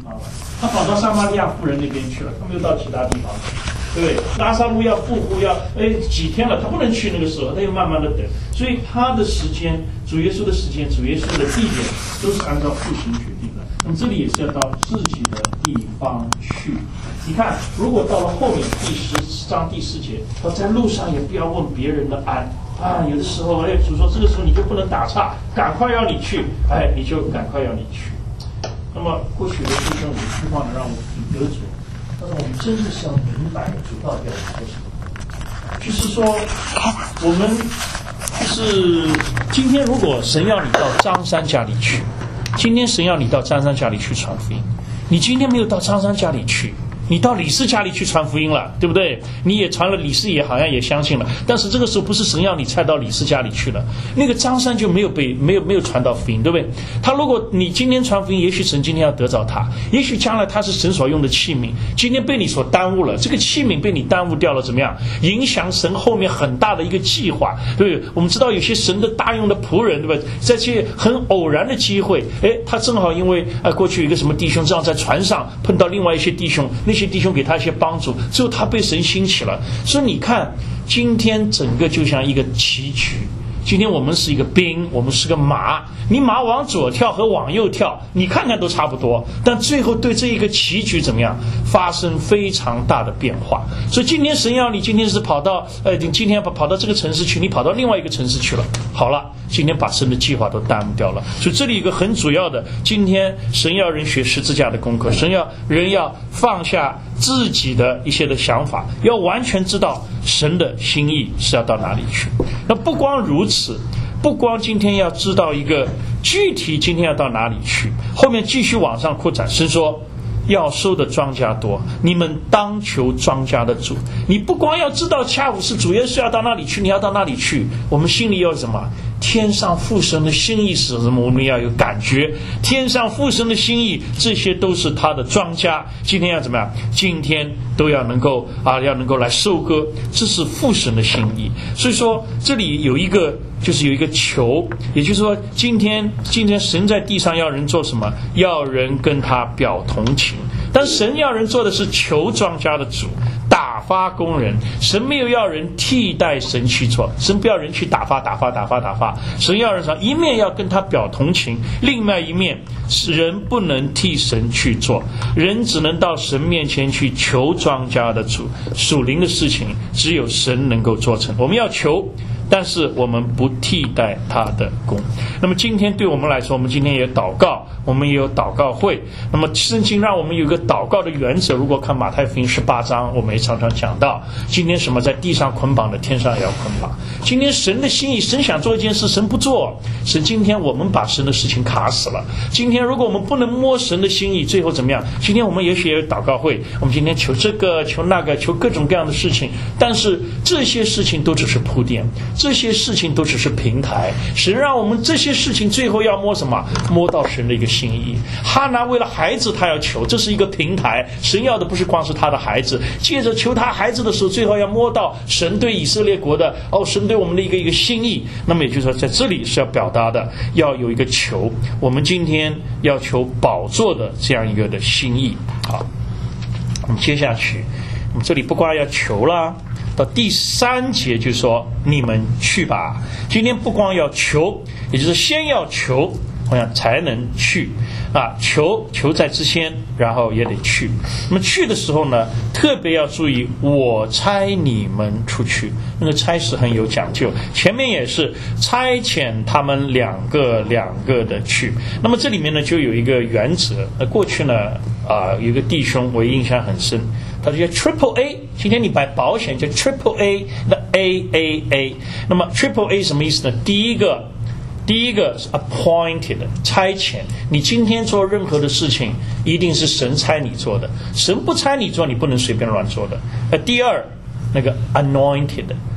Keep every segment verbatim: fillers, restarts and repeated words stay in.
方了，他跑到撒玛利亚妇人那边去了，他没有到其他地方，对不对？拉萨路要复活要哎几天了，他不能去那个时候，他要慢慢的等，所以他的时间，主耶稣的时间，主耶稣的地点都是按照父神决定的。那么这里也是要到自己的地方去。你看，如果到了后面第十章第四节，我在路上也不要问别人的安啊。有的时候，哎，主说这个时候你就不能打岔，赶快要你去，哎，你就赶快要你去。那么过去的弟兄有一句话呢，让我挺得罪，但是我们真的是要明白主到底要说什么。就是说，我们就是今天，如果神要你到张三家里去，今天神要你到张三家里去传福音，你今天没有到张三家里去，你到李四家里去传福音了，对不对？你也传了，李四也好像也相信了，但是这个时候不是神要你才到李四家里去了，那个张三就没有被没有没有传到福音，对不对？他如果你今天传福音，也许神今天要得着他，也许将来他是神所用的器皿，今天被你所耽误了，这个器皿被你耽误掉了，怎么样？影响神后面很大的一个计划，对不对？我们知道有些神的大用的仆人，对吧？在这些很偶然的机会，哎，他正好因为呃过去有一个什么弟兄，这样在船上碰到另外一些弟兄，那些弟兄给他一些帮助，最后他被神兴起了。所以你看，今天整个就像一个棋局。今天我们是一个兵，我们是个马，你马往左跳和往右跳，你看看都差不多，但最后对这一个棋局怎么样发生非常大的变化。所以今天神要你今天是跑到呃，你今天跑跑到这个城市去，你跑到另外一个城市去了，好了，今天把神的计划都耽误掉了。所以这里有一个很主要的，今天神要人学十字架的功课，神要人要放下自己的一些的想法，要完全知道神的心意是要到哪里去。那不光如此，不光今天要知道一个具体今天要到哪里去，后面继续往上扩展。神说要收的庄稼多，你们当求庄稼的主。你不光要知道下午是主耶稣要到那里去，你要到那里去，我们心里要什么？天上父神的心意是什么？我们要有感觉。天上父神的心意，这些都是他的庄稼。今天要怎么样？今天都要能够啊，要能够来收割，这是父神的心意。所以说，这里有一个，就是有一个求，也就是说，今天今天神在地上要人做什么？要人跟他表同情。但神要人做的是求庄稼的主，打发工人。神没有要人替代神去做，神不要人去打发打发打发打发。神要人说，一面要跟他表同情，另外一面人不能替神去做，人只能到神面前去求庄稼的主。属灵的事情只有神能够做成，我们要求，但是我们不替代他的功。那么今天对我们来说，我们今天也祷告，我们也有祷告会。那么圣经让我们有一个祷告的原则，如果看马太福音十八章，我们也常常讲到，今天什么在地上捆绑的，天上也要捆绑。今天神的心意，神想做一件事，神不做，神今天我们把神的事情卡死了。今天如果我们不能摸神的心意，最后怎么样？今天我们也许也有祷告会，我们今天求这个求那个，求各种各样的事情，但是这些事情都只是铺垫，这些事情都只是平台。神让我们这些事情最后要摸什么？摸到神的一个心意。哈拿为了孩子他要求，这是一个平台。神要的不是光是他的孩子，接着求他孩子的时候，最后要摸到神对以色列国的哦，神对我们的一个一个心意。那么也就是说，在这里是要表达的，要有一个求。我们今天要求宝座的这样一个的心意。好，我们接下去，我们这里不光要求啦。到第三节就说你们去吧。今天不光要求，也就是先要求，我想才能去啊。求求在之先，然后也得去。那么去的时候呢，特别要注意，我差你们出去。那个差事很有讲究，前面也是差遣他们两个两个的去。那么这里面呢，就有一个原则。那过去呢，啊，有一个弟兄我印象很深。它叫 Triple A， 今天你买保险叫 Triple A 的 A A A。那么 Triple A 什么意思呢？第一个，第一个是 appointed 差遣，你今天做任何的事情，一定是神差你做的，神不差你做，你不能随便乱做的。那第二，那个 anointed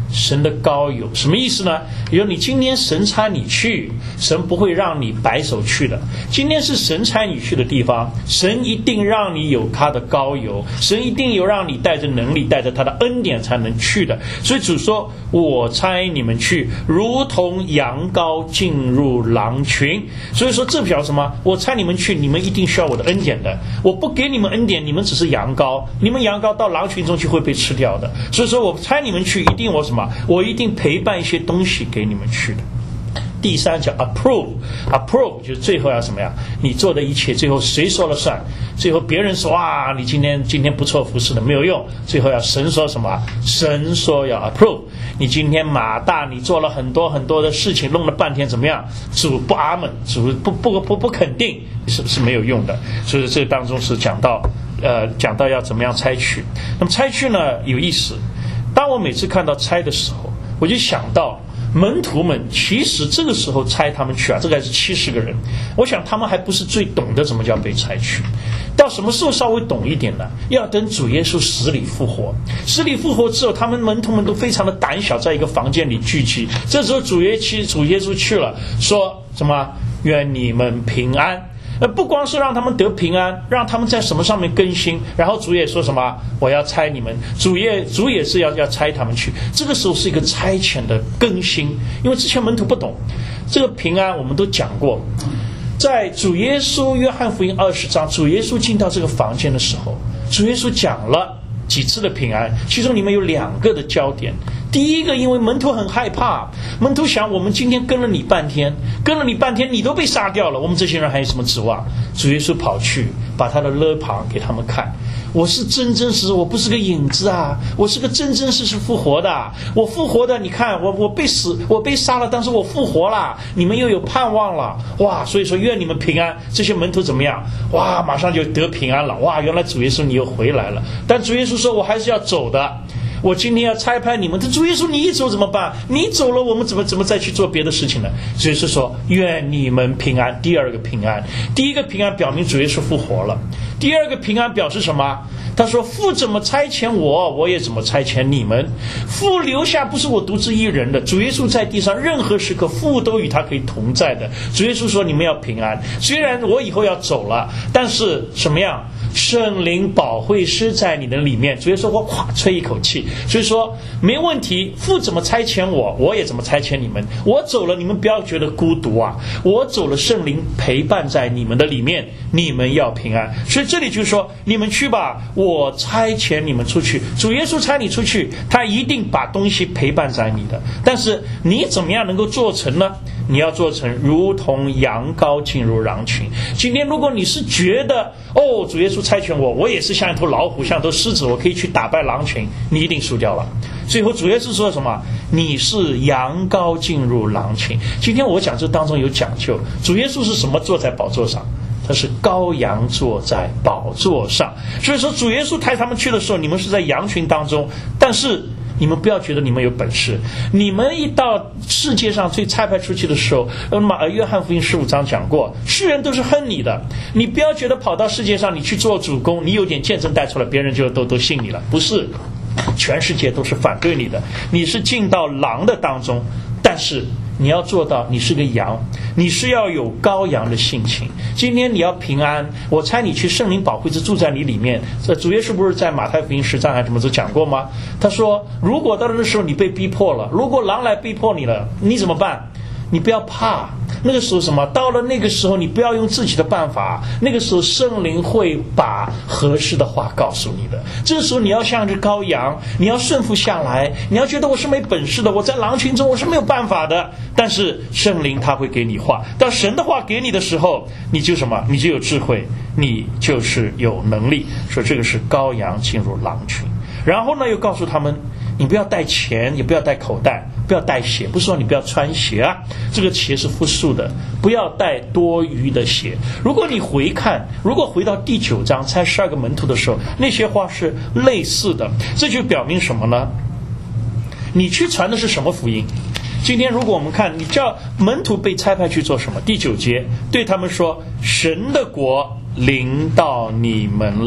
神的膏油。什么意思呢？比如你今天神差你去，神不会让你白手去的。今天是神差你去的地方，神一定让你有他的膏油，神一定有让你带着能力带着他的恩典才能去的。所以主说，我差你们去如同羊羔进入狼群。所以说这表示什么？我差你们去，你们一定需要我的恩典的。我不给你们恩典，你们只是羊羔，你们羊羔到狼群中去会被吃掉的。所以说我差你们去，一定我什么？我一定陪伴一些东西给你们去的。第三叫 approve， approve 就是最后要什么呀？你做的一切最后谁说了算？最后别人说啊，你今天今天不错服侍的没有用，最后要神说什么？神说要 approve。你今天马大你做了很多很多的事情，弄了半天怎么样？主不阿门，主不不不不肯定，是不是没有用的？所以这当中是讲到呃讲到要怎么样差去。那么差去呢有意思，当我每次看到差的时候，我就想到门徒们其实这个时候差他们去啊，这个还是七十个人，我想他们还不是最懂得怎么叫被差去。到什么时候稍微懂一点呢？要等主耶稣死里复活，死里复活之后，他们门徒们都非常的胆小，在一个房间里聚集。这时候主耶稣主耶稣去了，说什么？愿你们平安。呃，不光是让他们得平安，让他们在什么上面更新，然后主也说什么？我要差你们，主也主也是要要差他们去。这个时候是一个差遣的更新，因为之前门徒不懂这个平安，我们都讲过。在主耶稣约翰福音二十章，主耶稣进到这个房间的时候，主耶稣讲了几次的平安，其中里面有两个的焦点。第一个，因为门徒很害怕，门徒想我们今天跟了你半天，跟了你半天，你都被杀掉了，我们这些人还有什么指望？主耶稣跑去把他的肋旁给他们看，我是真真实实，我不是个影子啊，我是个真真实实复活的，我复活的，你看我我被死，我被杀了，但是我复活了，你们又有盼望了，哇！所以说愿你们平安。这些门徒怎么样？哇，马上就得平安了，哇！原来主耶稣你又回来了，但主耶稣说我还是要走的。我今天要差派你们，这主耶稣你一走怎么办？你走了，我们怎么怎么再去做别的事情呢？所以是说愿你们平安。第二个平安，第一个平安表明主耶稣复活了，第二个平安表示什么？他说父怎么差遣我，我也怎么差遣你们。父留下不是我独自一人的，主耶稣在地上任何时刻父都与他可以同在的。主耶稣说你们要平安，虽然我以后要走了，但是什么样？圣灵保惠师在你的里面。主耶稣说我哗吹一口气，所以说没问题，父怎么差遣我，我也怎么差遣你们。我走了，你们不要觉得孤独啊，我走了，圣灵陪伴在你们的里面，你们要平安。所以这里就是说你们去吧，我差遣你们出去。主耶稣差你出去，他一定把东西陪伴在你的，但是你怎么样能够做成呢？你要做成如同羊羔进入狼群。今天如果你是觉得哦，主耶稣差遣我，我也是像一头老虎，像一头狮子，我可以去打败狼群，你一定输掉了。最后主耶稣说什么？你是羊羔进入狼群。今天我讲这当中有讲究，主耶稣是什么坐在宝座上？他是羔羊坐在宝座上。所以说主耶稣带他们去的时候，你们是在羊群当中，但是你们不要觉得你们有本事，你们一到世界上最差派出去的时候，那么约翰福音十五章讲过，世人都是恨你的，你不要觉得跑到世界上你去做主公，你有点见证带出来，别人就都都信你了，不是，全世界都是反对你的，你是进到狼的当中，但是你要做到你是个羊，你是要有羔羊的性情。今天你要平安，我猜你去圣灵保惠师住在你里面。这主耶稣不是在马太福音十章还怎么都讲过吗？他说如果到那时候你被逼迫了，如果狼来逼迫你了，你怎么办？你不要怕，那个时候什么？到了那个时候，你不要用自己的办法，那个时候圣灵会把合适的话告诉你的。这个时候你要像只羔羊，你要顺服下来，你要觉得我是没本事的，我在狼群中我是没有办法的。但是圣灵他会给你话，当神的话给你的时候，你就什么？你就有智慧，你就是有能力。说这个是羔羊进入狼群。然后呢，又告诉他们，你不要带钱，也不要带口袋，不要带鞋，不是说你不要穿鞋啊，这个鞋是复数的，不要带多余的鞋。如果你回看，如果回到第九章才十二个门徒的时候，那些话是类似的，这就表明什么呢？你去传的是什么福音？今天如果我们看，你叫门徒被差派去做什么？第九节对他们说，神的国临到你们了。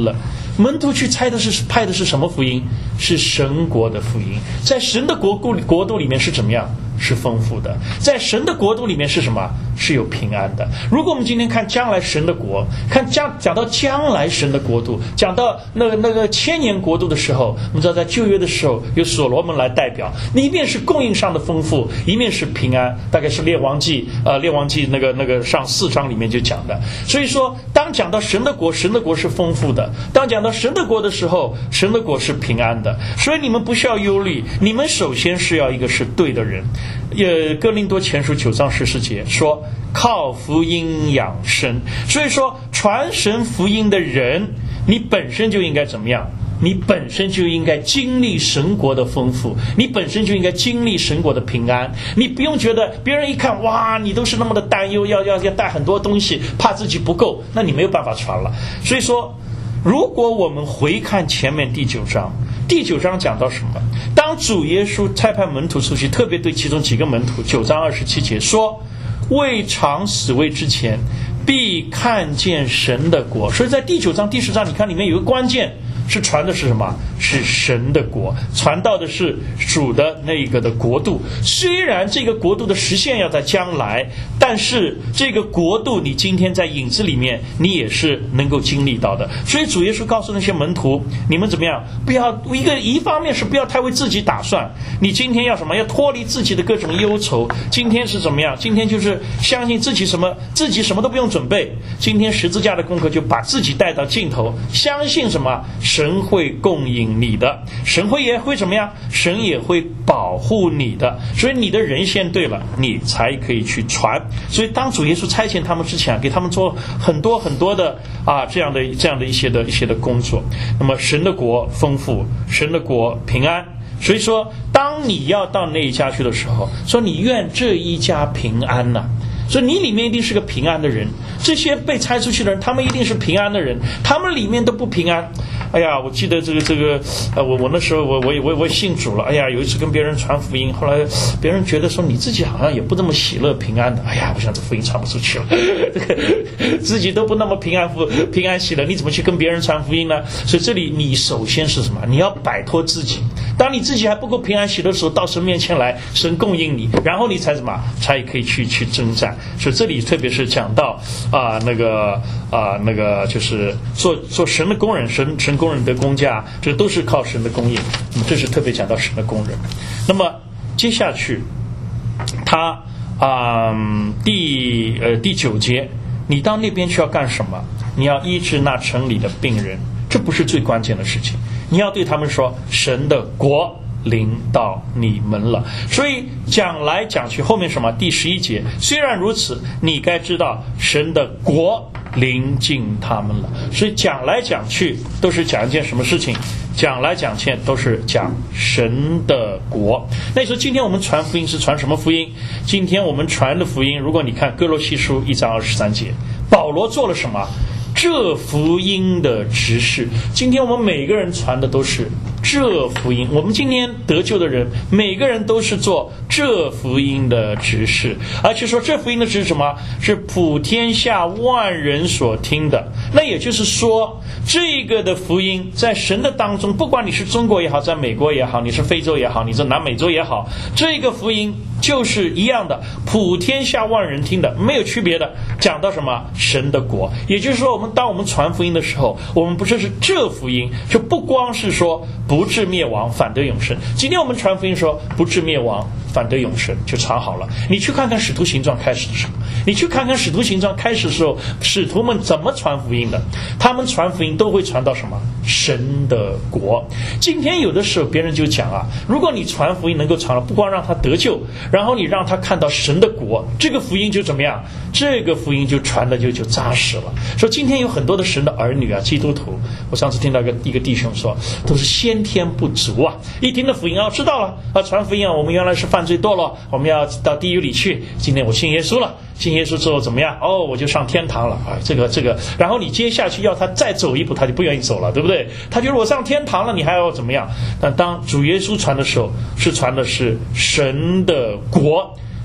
门徒去猜的是派的是什么福音？是神国的福音。在神的国度国度里面是怎么样？是丰富的。在神的国度里面是什么？是有平安的。如果我们今天看将来神的国，看将讲到将来神的国度，讲到那个那个千年国度的时候，我们知道在旧约的时候有所罗门来代表，一面是供应上的丰富，一面是平安。大概是列王记呃列王记那个那个上四章里面就讲的。所以说当讲到神的国，神的国是丰富的，当讲到神的国的时候，神的国是平安的。所以你们不需要忧虑，你们首先是要一个是对的人。呃，哥林多前书九章十四节说靠福音养生。所以说传神福音的人，你本身就应该怎么样？你本身就应该经历神国的丰富，你本身就应该经历神国的平安。你不用觉得别人一看，哇，你都是那么的担忧，要要要带很多东西，怕自己不够，那你没有办法传了。所以说如果我们回看前面第九章，第九章讲到什么？当主耶稣差派门徒出去，特别对其中几个门徒，九章二十七节说，未尝死未之前，必看见神的国。所以在第九章第十章你看里面有个关键，是传的是什么？是神的国，传到的是主的那个的国度。虽然这个国度的实现要在将来，但是这个国度你今天在影子里面你也是能够经历到的。所以主耶稣告诉那些门徒，你们怎么样？不要一个一方面是不要太为自己打算，你今天要什么？要脱离自己的各种忧愁。今天是怎么样？今天就是相信自己什么？自己什么都不用准备。今天十字架的功课就把自己带到尽头，相信什么？神会供应你的，神会也会怎么样？神也会保护你的。所以你的人先对了，你才可以去传。所以当主耶稣差遣他们之前，给他们做很多很多的啊这样的这样的一些的一些的工作。那么神的国丰富，神的国平安。所以说当你要到那一家去的时候，说你愿这一家平安呐、啊所以你里面一定是个平安的人，这些被拆出去的人，他们一定是平安的人，他们里面都不平安。哎呀，我记得这个这个，呃，我我那时候我我我我信主了。哎呀，有一次跟别人传福音，后来别人觉得说你自己好像也不这么喜乐平安的。哎呀，我想这福音传不出去了，这个自己都不那么平安福平安喜乐，你怎么去跟别人传福音呢？所以这里你首先是什么？你要摆脱自己。当你自己还不够平安喜乐的时候，到神面前来，神供应你，然后你才什么？才可以去去征战。所以这里特别是讲到啊、呃、那个啊、呃、那个就是做做神的工人，神神工人得工价，这都是靠神的供应。那么这是特别讲到神的工人。那么接下去他啊、呃、第呃第九节，你到那边去要干什么？你要医治那城里的病人，这不是最关键的事情。你要对他们说，神的国临到你们了。所以讲来讲去，后面什么？第十一节，虽然如此，你该知道神的国临近他们了。所以讲来讲去都是讲一件什么事情？讲来讲去都是讲神的国。那你说今天我们传福音是传什么福音？今天我们传的福音，如果你看哥罗西书一章二十三节，保罗做了什么？这福音的执事。今天我们每个人传的都是这福音，我们今天得救的人每个人都是做这福音的执事，而且说这福音的执事什么？是普天下万人所听的。那也就是说，这个的福音在神的当中，不管你是中国也好，在美国也好，你是非洲也好，你是南美洲也好，这个福音就是一样的，普天下万人听的，没有区别的。讲到什么？神的国。也就是说，我们当我们传福音的时候，我们不是是这福音，就不光是说不至灭亡反得永生。今天我们传福音说不至灭亡反得永生，就传好了。你去看看使徒行传开始的时候，你去看看使徒行传开始的时候，使徒们怎么传福音的？他们传福音都会传到什么？神的国。今天有的时候别人就讲啊，如果你传福音能够传了，不光让他得救，然后你让他看到神的国，这个福音就怎么样？这个福音就传的就就扎实了。说今天有很多的神的儿女啊，基督徒，我上次听到一个一个弟兄说，都是先天不足啊，一听到福音啊，知道了啊，传福音啊，我们原来是犯罪堕落，我们要到地狱里去，今天我信耶稣了，信耶稣之后怎么样？哦，我就上天堂了啊！这个这个，然后你接下去要他再走一步，他就不愿意走了，对不对？他觉得我上天堂了，你还要怎么样？但当主耶稣传的时候，是传的是神的国。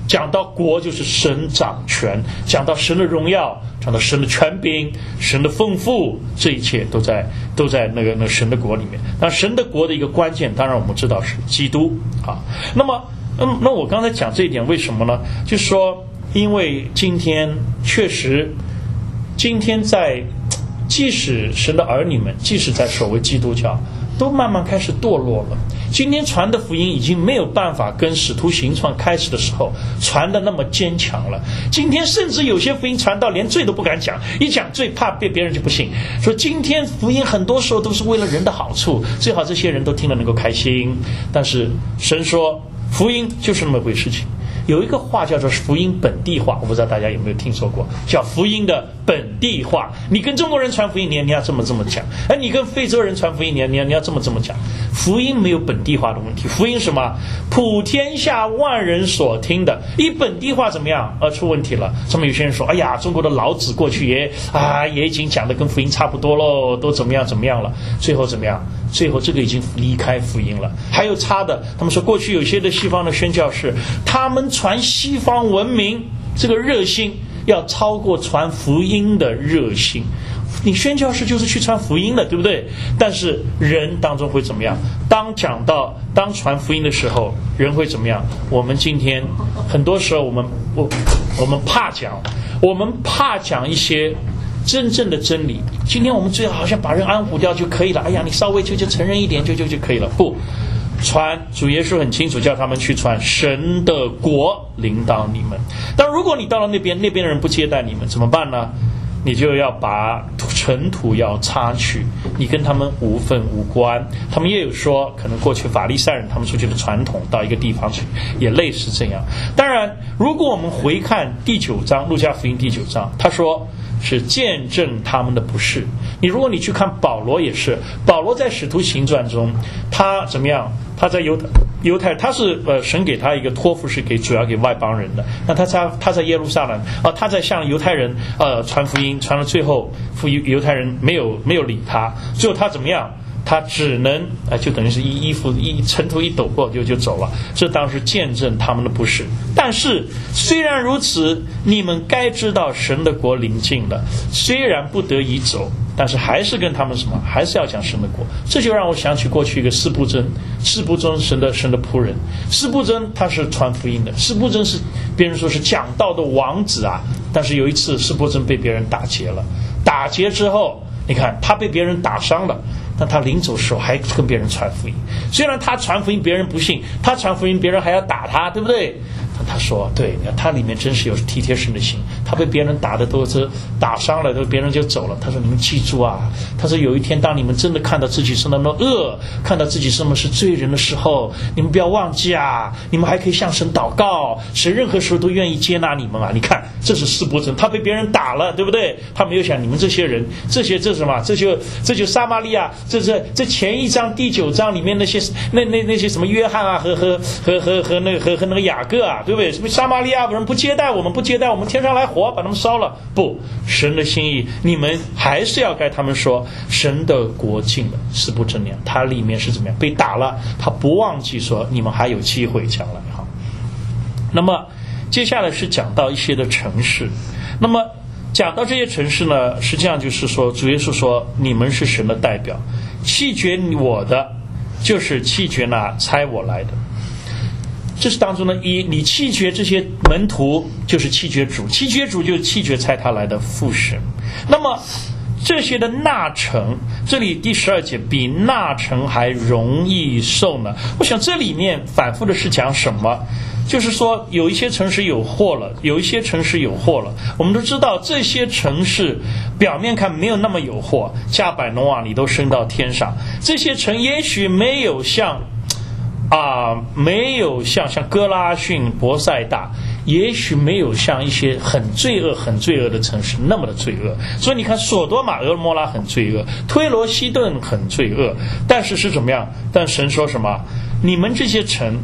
讲到国就是神掌权，讲到神的荣耀，讲到神的权柄，神的丰富，这一切都在都在那个那个神的国里面。但神的国的一个关键，当然我们知道是基督啊。那么，嗯，那我刚才讲这一点为什么呢？就是说，因为今天确实，今天在即使神的儿女们，即使在所谓基督教，都慢慢开始堕落了。今天传的福音已经没有办法跟使徒行传开始的时候传的那么坚强了。今天甚至有些福音传到连罪都不敢讲，一讲罪怕被别人就不信。说今天福音很多时候都是为了人的好处，最好这些人都听了能够开心。但是神说福音就是那么回事情。有一个话叫做福音本地化，我不知道大家有没有听说过，叫福音的本地化。你跟中国人传福音，你你要这么这么讲；哎，你跟非洲人传福音，你要你要你要这么这么讲。福音没有本地化的问题，福音什么？普天下万人所听的。一本地化怎么样？呃，出问题了。上面有些人说，哎呀，中国的老子过去也啊也已经讲的跟福音差不多喽，都怎么样怎么样了？最后怎么样？最后这个已经离开福音了。还有差的，他们说过去有些的西方的宣教士，他们传西方文明这个热心要超过传福音的热心。你宣教士就是去传福音的，对不对？但是人当中会怎么样？当讲到当传福音的时候，人会怎么样？我们今天很多时候我们我我们怕讲，我们怕讲一些真正的真理。今天我们最好好像把人安抚掉就可以了。哎呀，你稍微就就承认一点就就就可以了。不，传主耶稣很清楚叫他们去传神的国临到你们。但如果你到了那边，那边的人不接待你们怎么办呢？你就要把尘土要擦去，你跟他们无分无关。他们也有说可能过去法利赛人他们出去的传统到一个地方去也类似这样。当然如果我们回看第九章，路加福音第九章，他说是见证他们的不是。你如果你去看保罗也是，保罗在使徒行传中他怎么样？他在犹犹太他是呃神给他一个托付是给主要给外邦人的。那他在他在耶路撒冷啊、呃，他在向犹太人呃传福音，传到最后犹犹太人没有没有理他，最后他怎么样？他只能啊、呃，就等于是一衣服一尘土一抖过就就走了。这当时见证他们的不是。但是虽然如此，你们该知道神的国临近了，虽然不得已走，但是还是跟他们什么，还是要讲神的国。这就让我想起过去一个司布真，司布真神的神的仆人，司布真他是传福音的，司布真是别人说是讲道的王子啊。但是有一次司布真被别人打劫了，打劫之后你看他被别人打伤了，但他临走时候还跟别人传福音。虽然他传福音别人不信，他传福音别人还要打他，对不对？但他说对，他里面真是有体贴神的心。他被别人打的都是打伤了，都别人就走了。他说你们记住啊，他说有一天当你们真的看到自己是那么恶，看到自己什么是罪人的时候，你们不要忘记啊，你们还可以向神祷告，神任何时候都愿意接纳你们啊。你看这是司布真，他被别人打了，对不对？他没有想你们这些人，这些这是什么？这就这就撒玛利亚，这这这前一章第九章里面那些那那那些什么约翰啊和和和和和那个和和那个雅各啊，对不对？什么撒玛利亚人不接待我们，不接待我们，天上来火把他们烧了。不，神的心意，你们还是要该他们说神的国近了。是不真样，他里面是怎么样被打了，他不忘记说你们还有机会将来哈。那么接下来是讲到一些的城市，那么讲到这些城市呢，实际上就是说主耶稣说你们是神的代表，弃绝我的就是弃绝那差我来的。这是当中的一，你弃绝这些门徒就是弃绝主，弃绝主就是弃绝差他来的父神。那么这些的纳城，这里第十二节比纳城还容易受呢。我想这里面反复的是讲什么？就是说有一些城市有祸了，有一些城市有祸了。我们都知道这些城市表面看没有那么有祸，加百农啊你都升到天上，这些城也许没有像啊、呃，没有像像哥拉汛、伯赛大，也许没有像一些很罪恶、很罪恶的城市那么的罪恶。所以你看，索多玛、俄摩拉很罪恶，推罗西顿很罪恶，但是是怎么样？但神说什么？你们这些城，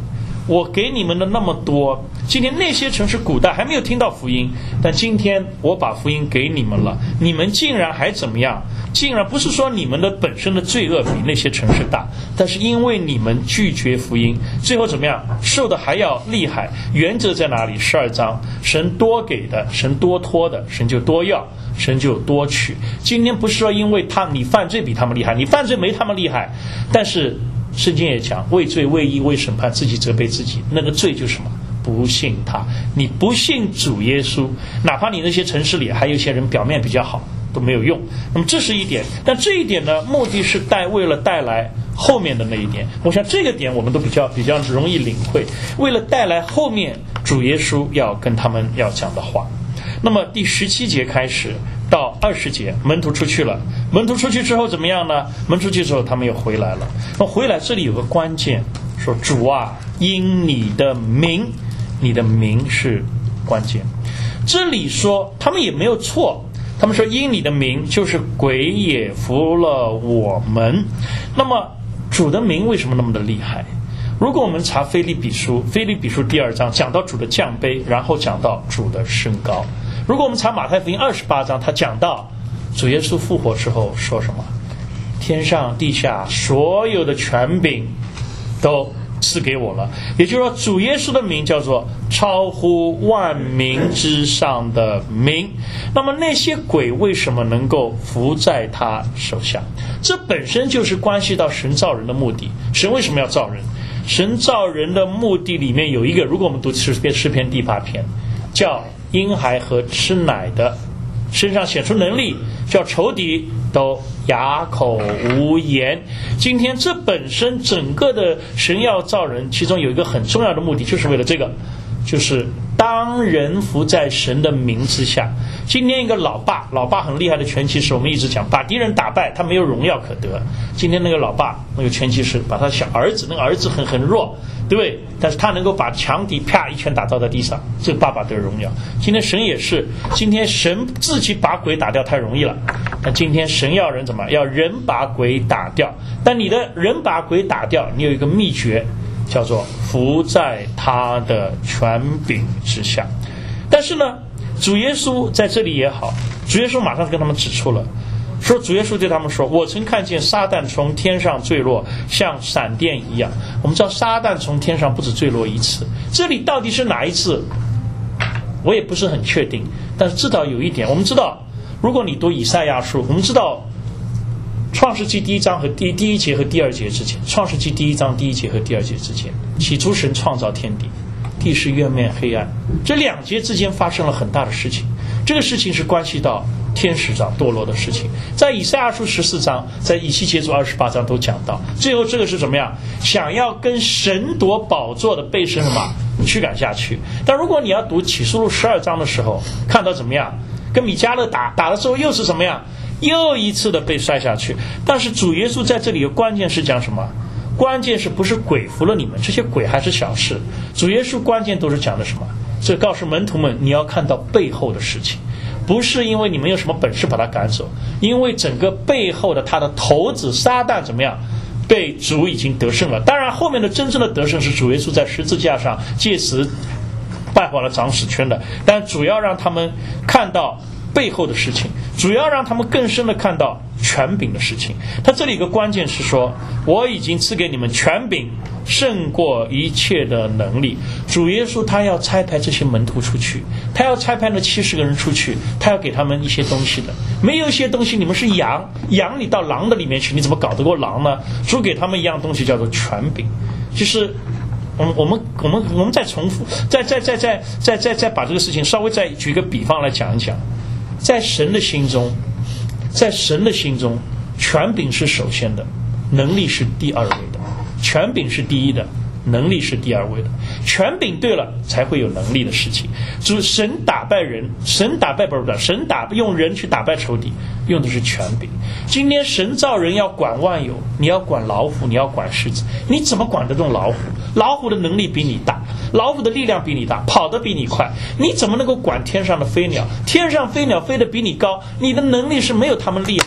我给你们的那么多，今天那些城市古代还没有听到福音，但今天我把福音给你们了，你们竟然还怎么样？竟然不是说你们的本身的罪恶比那些城市大，但是因为你们拒绝福音，最后怎么样？受的还要厉害。原则在哪里？十二章，神多给的，神多托的，神就多要，神就多取。今天不是说因为他你犯罪比他们厉害，你犯罪没他们厉害，但是圣经也讲，为罪为义为审判，自己责备自己，那个罪就是什么？不信他。你不信主耶稣，哪怕你那些城市里还有一些人表面比较好，都没有用。那么这是一点，但这一点呢，目的是带为了带来后面的那一点。我想这个点我们都比较比较容易领会，为了带来后面主耶稣要跟他们要讲的话。那么第十七节开始到二十节，门徒出去了。门徒出去之后怎么样呢？门徒出去之后他们又回来了。那回来这里有个关键，说主啊，因你的名，你的名是关键。这里说他们也没有错，他们说因你的名，就是鬼也服了我们。那么主的名为什么那么的厉害？如果我们查腓立比书，腓立比书第二章讲到主的降卑，然后讲到主的升高。如果我们查马太福音二十八章，他讲到主耶稣复活之后说什么？天上地下所有的权柄都赐给我了。也就是说，主耶稣的名叫做超乎万名之上的名。那么那些鬼为什么能够伏在他手下？这本身就是关系到神造人的目的。神为什么要造人？神造人的目的里面有一个，如果我们读诗篇诗篇第八篇，叫婴孩和吃奶的身上显出能力，叫仇敌都哑口无言。今天这本身整个的神要造人，其中有一个很重要的目的，就是为了这个，就是当人服在神的名之下。今天一个老爸，老爸很厉害的拳击师，我们一直讲把敌人打败，他没有荣耀可得。今天那个老爸，那个拳击师，把他小儿子，那个儿子很很弱，对不对？但是他能够把强敌啪一拳打到在地上，这个爸爸得荣耀。今天神也是，今天神自己把鬼打掉太容易了，但今天神要人怎么？要人把鬼打掉。但你的人把鬼打掉，你有一个秘诀，叫做服在他的权柄之下。但是呢，主耶稣在这里也好，主耶稣马上跟他们指出了，说主耶稣对他们说，我曾看见撒旦从天上坠落，像闪电一样。我们知道撒旦从天上不止坠落一次，这里到底是哪一次我也不是很确定，但是至少有一点，我们知道，如果你读以赛亚书，我们知道创世纪第一章和第第一节和第二节之间，创世纪第一章第一节和第二节之间，起初神创造天地，地是月面黑暗，这两节之间发生了很大的事情。这个事情是关系到天使长堕落的事情，在以赛亚书十四章，在以西结书二十八章都讲到。最后这个是怎么样？想要跟神夺宝座的被神什么驱赶下去。但如果你要读启示录十二章的时候，看到怎么样？跟米迦勒打打了之后又是怎么样？又一次的被摔下去。但是主耶稣在这里的关键是讲什么？关键是不是鬼服了你们？这些鬼还是小事。主耶稣关键都是讲的什么？这告诉门徒们，你要看到背后的事情，不是因为你们有什么本事把他赶走，因为整个背后的他的头子撒旦怎么样？被主已经得胜了。当然后面的真正的得胜是主耶稣在十字架上借此败坏了掌使圈的，但主要让他们看到背后的事情，主要让他们更深的看到权柄的事情。他这里一个关键是说，我已经赐给你们权柄，胜过一切的能力。主耶稣他要差派这些门徒出去，他要差派那七十个人出去，他要给他们一些东西的。没有一些东西，你们是羊，羊你到狼的里面去，你怎么搞得过狼呢？主给他们一样东西叫做权柄，就是我们我们我们我们再重复，再再再再再再再把这个事情稍微再举个比方来讲一讲。在神的心中，在神的心中，权柄是首先的，能力是第二位的。权柄是第一的，能力是第二位的。权柄对了，才会有能力的事情。主神打败人，神打败不是神打用人去打败仇敌，用的是权柄。今天神造人要管万有，你要管老虎，你要管狮子，你怎么管得动老虎？老虎的能力比你大，老虎的力量比你大，跑得比你快，你怎么能够管天上的飞鸟？天上飞鸟飞得比你高，你的能力是没有他们厉害的。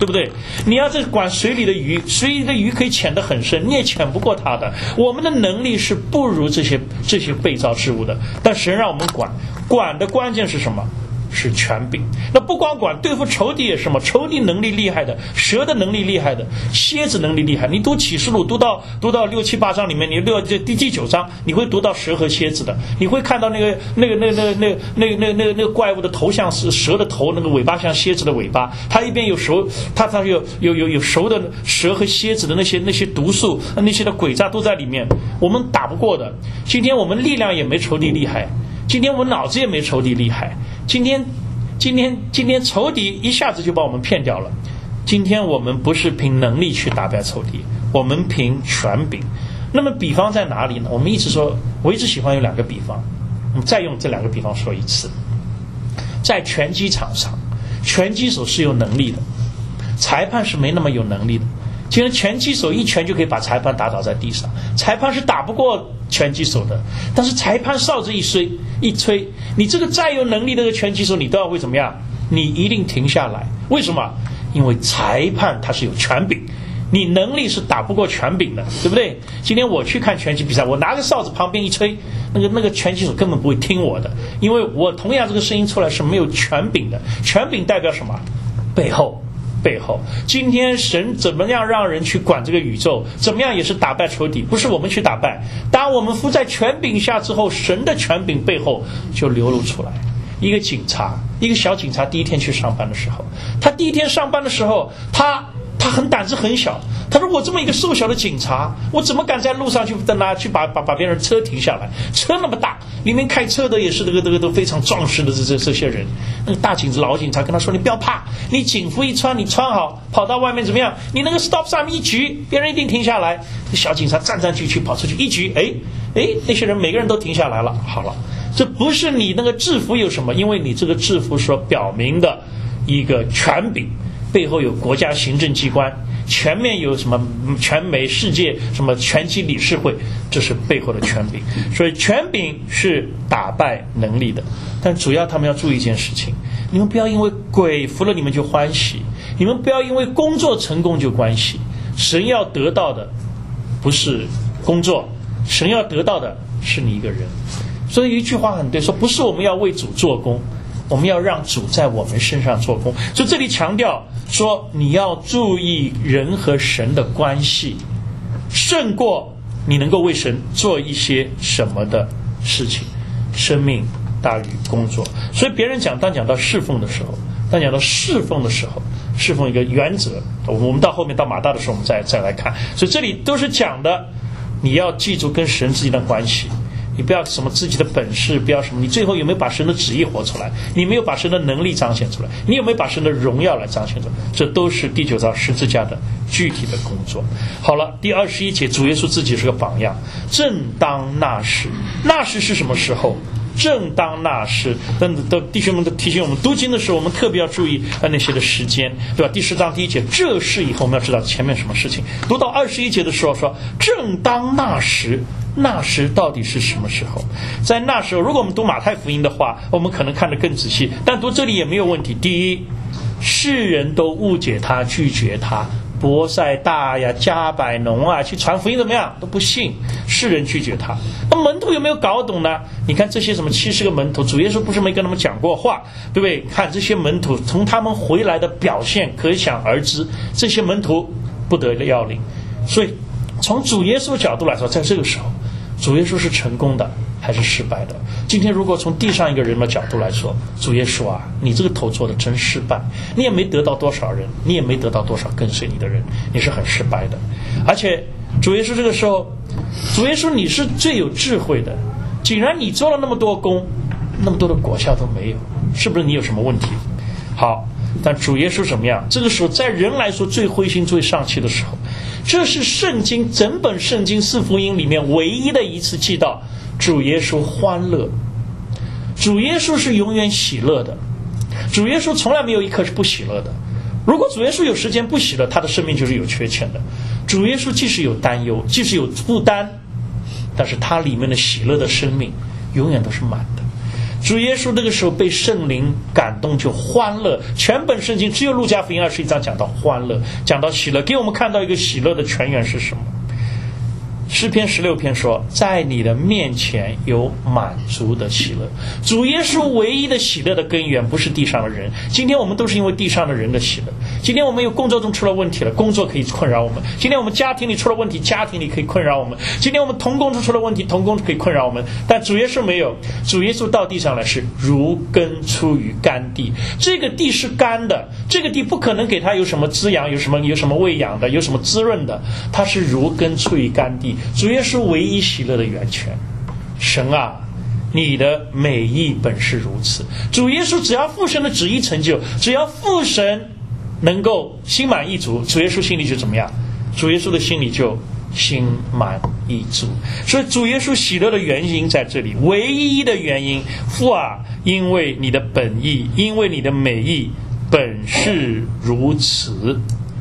对不对？你要是管水里的鱼，水里的鱼可以潜得很深，你也潜不过它的。我们的能力是不如这些这些被造之物的，但神让我们管，管的关键是什么？是权柄。那不光管，对付仇敌也是什么？仇敌能力厉害的，蛇的能力厉害的，蝎子能力厉害。你读启示录读到读到六七八章里面，你六这第第九章你会读到蛇和蝎子的，你会看到那个那个那个那个那个那个那个那个那个怪物的头像是蛇的头，那个尾巴像蝎子的尾巴，它一边有熟，它它有有有有熟的蛇和蝎子的那些那些毒素，那些的诡诈都在里面，我们打不过的。今天我们力量也没仇敌厉害，今天我们脑子也没仇敌厉害，今天今天今天仇敌一下子就把我们骗掉了。今天我们不是凭能力去打败仇敌，我们凭权柄。那么比方在哪里呢？我们一直说，我一直喜欢有两个比方，我们再用这两个比方说一次。在拳击场上，拳击手是有能力的，裁判是没那么有能力的。今天拳击手一拳就可以把裁判打倒在地上，裁判是打不过拳击手的。但是裁判哨子一吹一吹，你这个再有能力的这个拳击手，你都要会怎么样？你一定停下来。为什么？因为裁判他是有权柄，你能力是打不过权柄的，对不对？今天我去看拳击比赛，我拿个哨子旁边一吹，那个那个拳击手根本不会听我的，因为我同样这个声音出来是没有权柄的。权柄代表什么？背后背后，今天神怎么样让人去管这个宇宙，怎么样也是打败仇敌，不是我们去打败。当我们伏在权柄下之后，神的权柄背后就流露出来。一个警察，一个小警察第一天去上班的时候，他第一天上班的时候，他他很胆子很小，他说我这么一个瘦小的警察，我怎么敢在路上去拿去把把把别人车停下来？车那么大，里面开车的也是这个这个都非常壮实的这这这些人。那个大警老警察跟他说：“你不要怕，你警服一穿，你穿好，跑到外面怎么样？你那个 stop sign 一举，别人一定停下来。”小警察战战兢兢跑出去一举，哎哎，那些人每个人都停下来了。好了，这不是你那个制服有什么？因为你这个制服所表明的一个权柄。背后有国家行政机关，前面有什么全美世界什么拳击理事会，这是背后的权柄。所以权柄是打败能力的，但主要他们要注意一件事情，你们不要因为鬼服了你们就欢喜，你们不要因为工作成功就欢喜。神要得到的不是工作，神要得到的是你一个人。所以一句话很对，说不是我们要为主做工，我们要让主在我们身上做工。所以这里强调说，你要注意人和神的关系，胜过你能够为神做一些什么的事情。生命大于工作。所以别人讲，当讲到侍奉的时候，当讲到侍奉的时候，侍奉一个原则，我们到后面到马大的时候我们再再来看。所以这里都是讲的，你要记住跟神之间的关系，你不要什么自己的本事，不要什么，你最后有没有把神的旨意活出来？你没有把神的能力彰显出来？你有没有把神的荣耀来彰显出来？这都是第九章十字架的具体的工作。好了，第二十一节，主耶稣自己是个榜样，正当那时。那时是什么时候？正当那时。但弟兄们都提醒我们，读经的时候我们特别要注意那些的时间，对吧？第十章第一节，这事以后我们要知道前面什么事情。读到二十一节的时候说，正当那时。那时到底是什么时候？在那时候，如果我们读马太福音的话，我们可能看得更仔细，但读这里也没有问题。第一，世人都误解他，拒绝他，伯赛大呀、加百农啊，去传福音怎么样都不信，世人拒绝他。那门徒有没有搞懂呢？你看这些什么七十个门徒，主耶稣不是没跟他们讲过话，对不对？看这些门徒从他们回来的表现可想而知，这些门徒不得要领。所以从主耶稣的角度来说，在这个时候主耶稣是成功的还是失败的？今天如果从地上一个人的角度来说，主耶稣啊，你这个头做的真失败，你也没得到多少人，你也没得到多少跟随你的人，你是很失败的。而且主耶稣这个时候，主耶稣你是最有智慧的，竟然你做了那么多功，那么多的果效都没有，是不是你有什么问题？好，但主耶稣怎么样？这个时候在人来说最灰心最丧气的时候，这是圣经整本圣经四福音里面唯一的一次记到主耶稣欢乐。主耶稣是永远喜乐的，主耶稣从来没有一刻是不喜乐的。如果主耶稣有时间不喜乐，他的生命就是有缺欠的。主耶稣即使有担忧，即使有负担，但是他里面的喜乐的生命永远都是满的。 主耶稣那个时候被圣灵感动就欢乐，全本圣经只有路加福音二十一章讲到欢乐，讲到喜乐，给我们看到一个喜乐的泉源是什么。诗篇十六篇说，在你的面前有满足的喜乐。主耶稣唯一的喜乐的根源不是地上的人，今天我们都是因为地上的人的喜乐。今天我们有工作中出了问题了，工作可以困扰我们；今天我们家庭里出了问题，家庭里可以困扰我们；今天我们同工中出了问题，同工可以困扰我们。但主耶稣没有，主耶稣到地上来是如根出于干地，这个地是干的，这个地不可能给他有什么滋养，有什么有什么喂养的，有什么滋润的，它是如根出于干地。主耶稣唯一喜乐的源泉。神啊，你的美意本是如此。主耶稣只要父神的旨意成就，只要父神能够心满意足，主耶稣心里就怎么样？主耶稣的心里就心满意足。所以主耶稣喜乐的原因在这里，唯一的原因，父啊，因为你的本意，因为你的美意本是如此。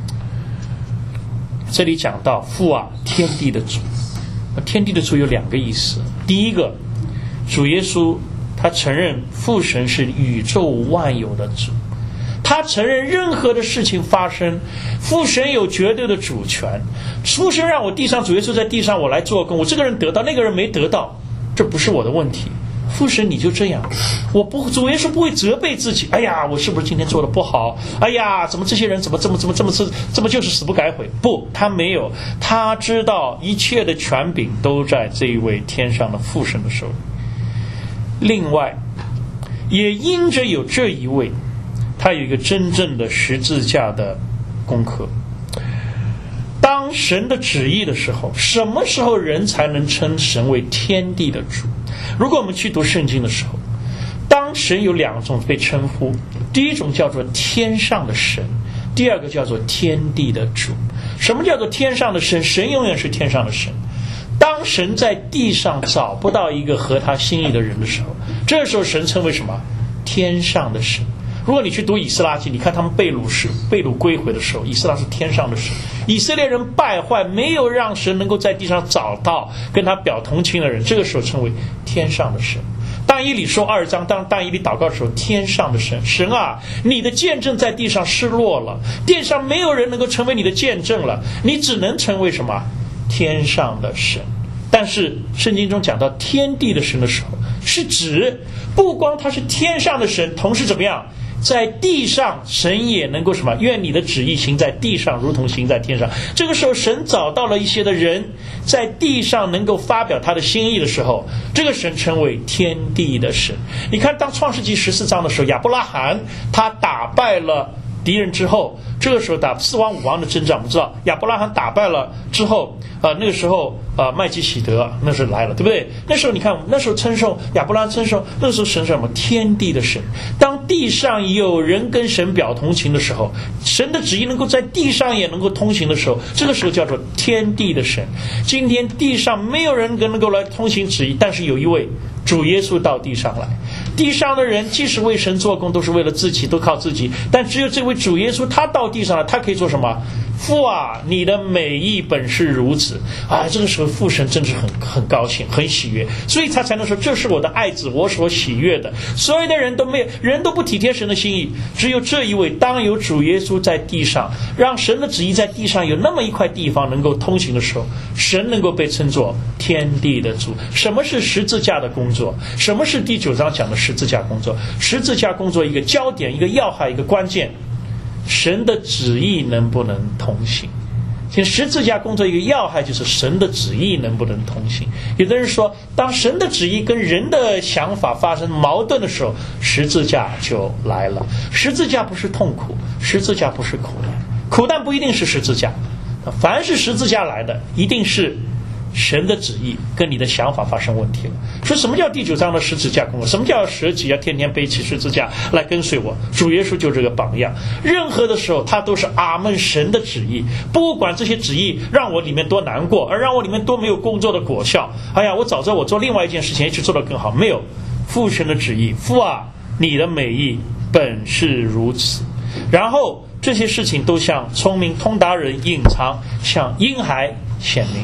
这里讲到父啊，天地的主。天地的主有两个意思。第一个，主耶稣他承认父神是宇宙万有的主，他承认任何的事情发生，父神有绝对的主权。父神让我地上，主耶稣在地上，我来做工，我这个人得到，那个人没得到，这不是我的问题。父神你就这样，我不，主耶稣不会责备自己，哎呀，我是不是今天做的不好？哎呀，怎么这些人怎么这么这么这么这么就是死不改悔？不，他没有，他知道一切的权柄都在这一位天上的父神的手里。另外，也因着有这一位，他有一个真正的十字架的功课。当神的旨意的时候，什么时候人才能称神为天地的主？如果我们去读圣经的时候，当神有两种被称呼，第一种叫做天上的神，第二个叫做天地的主。什么叫做天上的神？神永远是天上的神。当神在地上找不到一个合他心意的人的时候，这时候神称为什么？天上的神。如果你去读以斯拉记，你看他们被掳时被掳归回的时候，以斯拉是天上的神。以色列人败坏，没有让神能够在地上找到跟他表同情的人，这个时候称为天上的神。但以理说二章，当但以理祷告的时候，天上的神，神啊，你的见证在地上失落了，地上没有人能够成为你的见证了，你只能成为什么？天上的神。但是圣经中讲到天地的神的时候，是指不光他是天上的神，同时怎么样？在地上神也能够什么？愿你的旨意行在地上如同行在天上。这个时候神找到了一些的人在地上能够发表他的心意的时候，这个神称为天地的神。你看当创世纪十四章的时候，亚伯拉罕他打败了敌人之后，这个时候打四王五王的征战，我们知道亚伯拉罕打败了之后，呃，那个时候呃麦基洗德那时候来了，对不对？那时候你看，那时候称颂亚伯拉罕称颂，那时候神是什么？天地的神。当地上有人跟神表同情的时候，神的旨意能够在地上也能够通行的时候，这个时候叫做天地的神。今天地上没有人能够来通行旨意，但是有一位主耶稣到地上来。地上的人即使为神做工，都是为了自己，都靠自己，但只有这位主耶稣他到地上来，他可以做什么？父啊，你的美意本是如此啊！这个时候父神真是很很高兴，很喜悦，所以他才能说这是我的爱子，我所喜悦的。所有的人都没有，人都不体贴神的心意，只有这一位，当有主耶稣在地上，让神的旨意在地上有那么一块地方能够通行的时候，神能够被称作天地的主。什么是十字架的工作？什么是第九章讲的十字架工作？十字架工作一个焦点，一个要害，一个关键，神的旨意能不能通行？其实十字架工作一个要害就是神的旨意能不能通行。有的人说，当神的旨意跟人的想法发生矛盾的时候，十字架就来了。十字架不是痛苦，十字架不是苦难，苦难不一定是十字架，凡是十字架来的一定是神的旨意跟你的想法发生问题了。说什么叫第九章的十字架工作？什么叫舍己要天天背起十字架来跟随我？主耶稣就这个榜样。任何的时候他都是阿们神的旨意，不管这些旨意让我里面多难过，而让我里面多没有工作的果效，哎呀，我早知道我做另外一件事情也许做得更好。没有，父神的旨意，父啊，你的美意本是如此。然后这些事情都像聪明通达人隐藏，像婴孩显明。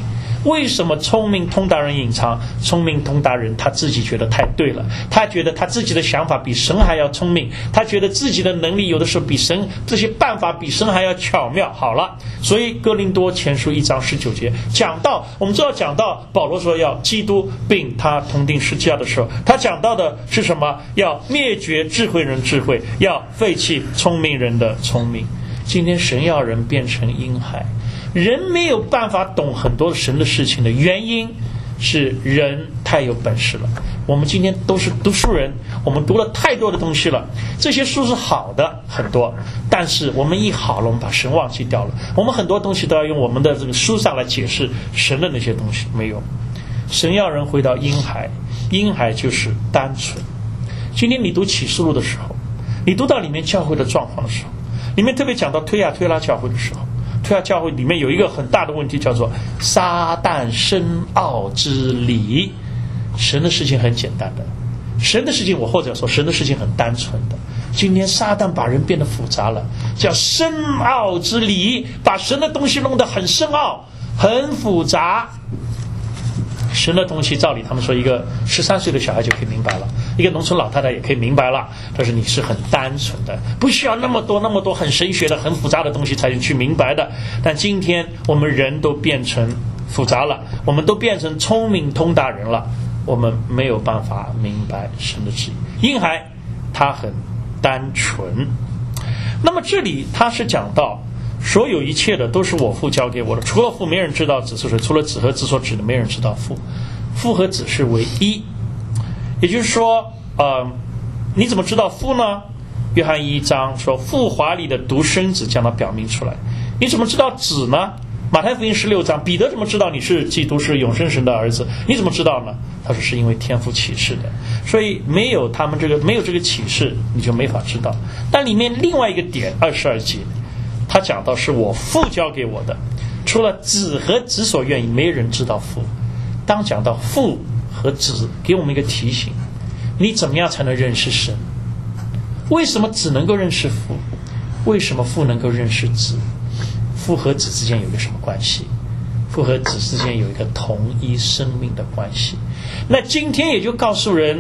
为什么聪明通达人隐藏？聪明通达人他自己觉得太对了，他觉得他自己的想法比神还要聪明，他觉得自己的能力有的时候比神，这些办法比神还要巧妙。好了，所以哥林多前书一章十九节讲到，我们知道讲到保罗说要基督并他同定十字架的时候，他讲到的是什么？要灭绝智慧人智慧，要废弃聪明人的聪明。今天神要人变成婴孩，人没有办法懂很多神的事情的原因是人太有本事了。我们今天都是读书人，我们读了太多的东西了，这些书是好的很多，但是我们一好了，我们把神忘记掉了。我们很多东西都要用我们的这个书上来解释神的那些东西，没有。神要人回到婴孩，婴孩就是单纯。今天你读启示录的时候，你读到里面教会的状况的时候，里面特别讲到推亚推拉教会的时候，推亚教会里面有一个很大的问题，叫做撒旦深奥之理。神的事情很简单的，神的事情我或者说神的事情很单纯的。今天撒旦把人变得复杂了，叫深奥之理，把神的东西弄得很深奥很复杂。神的东西照理他们说一个十三岁的小孩就可以明白了，一个农村老太太也可以明白了，但是你是很单纯的，不需要那么多那么多很神学的很复杂的东西才能去明白的。但今天我们人都变成复杂了，我们都变成聪明通达人了，我们没有办法明白神的旨意。婴孩他很单纯。那么这里他是讲到所有一切的都是我父交给我的，除了父没人知道子是谁，除了子和子所指的没人知道父，父和子是唯一。也就是说呃，你怎么知道父呢？约翰一章说父华丽的独生子将它表明出来。你怎么知道子呢？马太福音十六章，彼得怎么知道你是基督是永生神的儿子？你怎么知道呢？他说是因为天父启示的。所以没有他们这个没有这个启示你就没法知道。但里面另外一个点二十二节他讲到是我父交给我的，除了子和子所愿意，没人知道父。当讲到父和子，给我们一个提醒，你怎么样才能认识神？为什么子能够认识父？为什么父能够认识子？父和子之间有一个什么关系？父和子之间有一个同一生命的关系。那今天也就告诉人，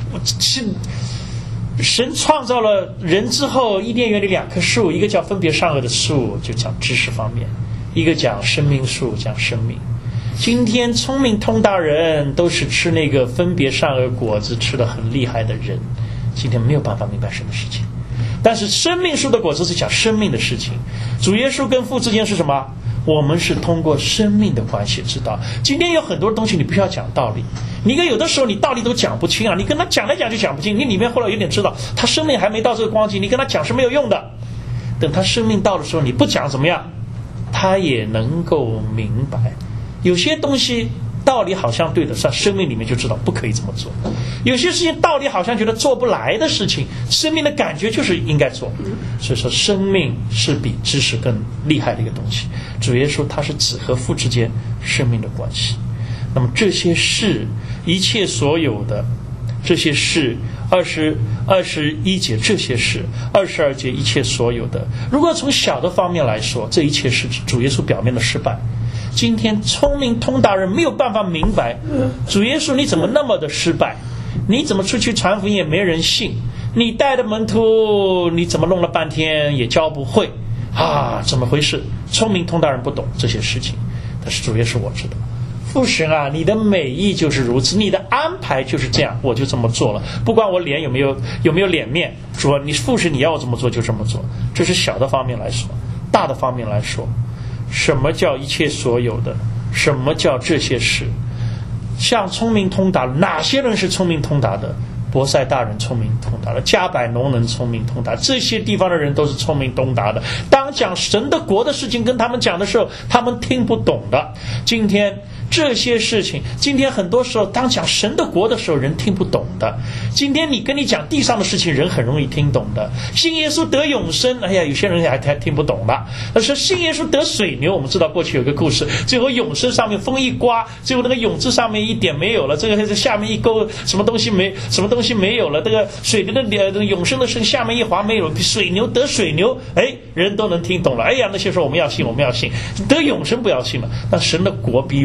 神创造了人之后，伊甸园里两棵树，一个叫分别善恶的树，就讲知识方面；一个讲生命树，讲生命。今天聪明通达人都是吃那个分别善恶果子吃得很厉害的人，今天没有办法明白神的事情。但是生命树的果子是讲生命的事情。主耶稣跟父之间是什么？我们是通过生命的关系知道。今天有很多东西你不需要讲道理，你跟有的时候你道理都讲不清啊，你跟他讲来讲就讲不清，你里面后来有点知道他生命还没到这个光景，你跟他讲是没有用的。等他生命到的时候，你不讲怎么样，他也能够明白。有些东西道理好像对的，在生命里面就知道不可以这么做。有些事情道理好像觉得做不来的事情，生命的感觉就是应该做。所以说生命是比知识更厉害的一个东西。主耶稣他是子和父之间生命的关系。那么这些事，一切所有的这些事，二十二十一节这些事，二十二节一切所有的，如果从小的方面来说，这一切是主耶稣表面的失败。今天聪明通达人没有办法明白，主耶稣你怎么那么的失败？你怎么出去传福音也没人信？你带的门徒你怎么弄了半天也教不会啊？怎么回事？聪明通达人不懂这些事情，但是主耶稣我知道。父神啊，你的美意就是如此，你的安排就是这样，我就这么做了，不管我脸有没有有没有脸面，说你父神你要我这么做就这么做。这是小的方面来说。大的方面来说，什么叫一切所有的？什么叫这些事？像聪明通达，哪些人是聪明通达的？伯赛大人聪明通达的，加百农人聪明通达，这些地方的人都是聪明通达的。当讲神的国的事情跟他们讲的时候，他们听不懂的。今天这些事情，今天很多时候当讲神的国的时候，人听不懂的。今天你跟你讲地上的事情，人很容易听懂的。信耶稣得永生，哎呀，有些人还还听不懂了。但是信耶稣得水牛，我们知道过去有个故事，最后永生上面风一刮，最后那个永字上面一点没有了，这个这下面一勾什么东西没什么东西没有了，这个水牛的这个永生的生下面一划没有了，水牛得水牛，哎，人都能听懂了。哎呀，那些时候我们要信，我们要信，得永生不要信了。那神的国比永生更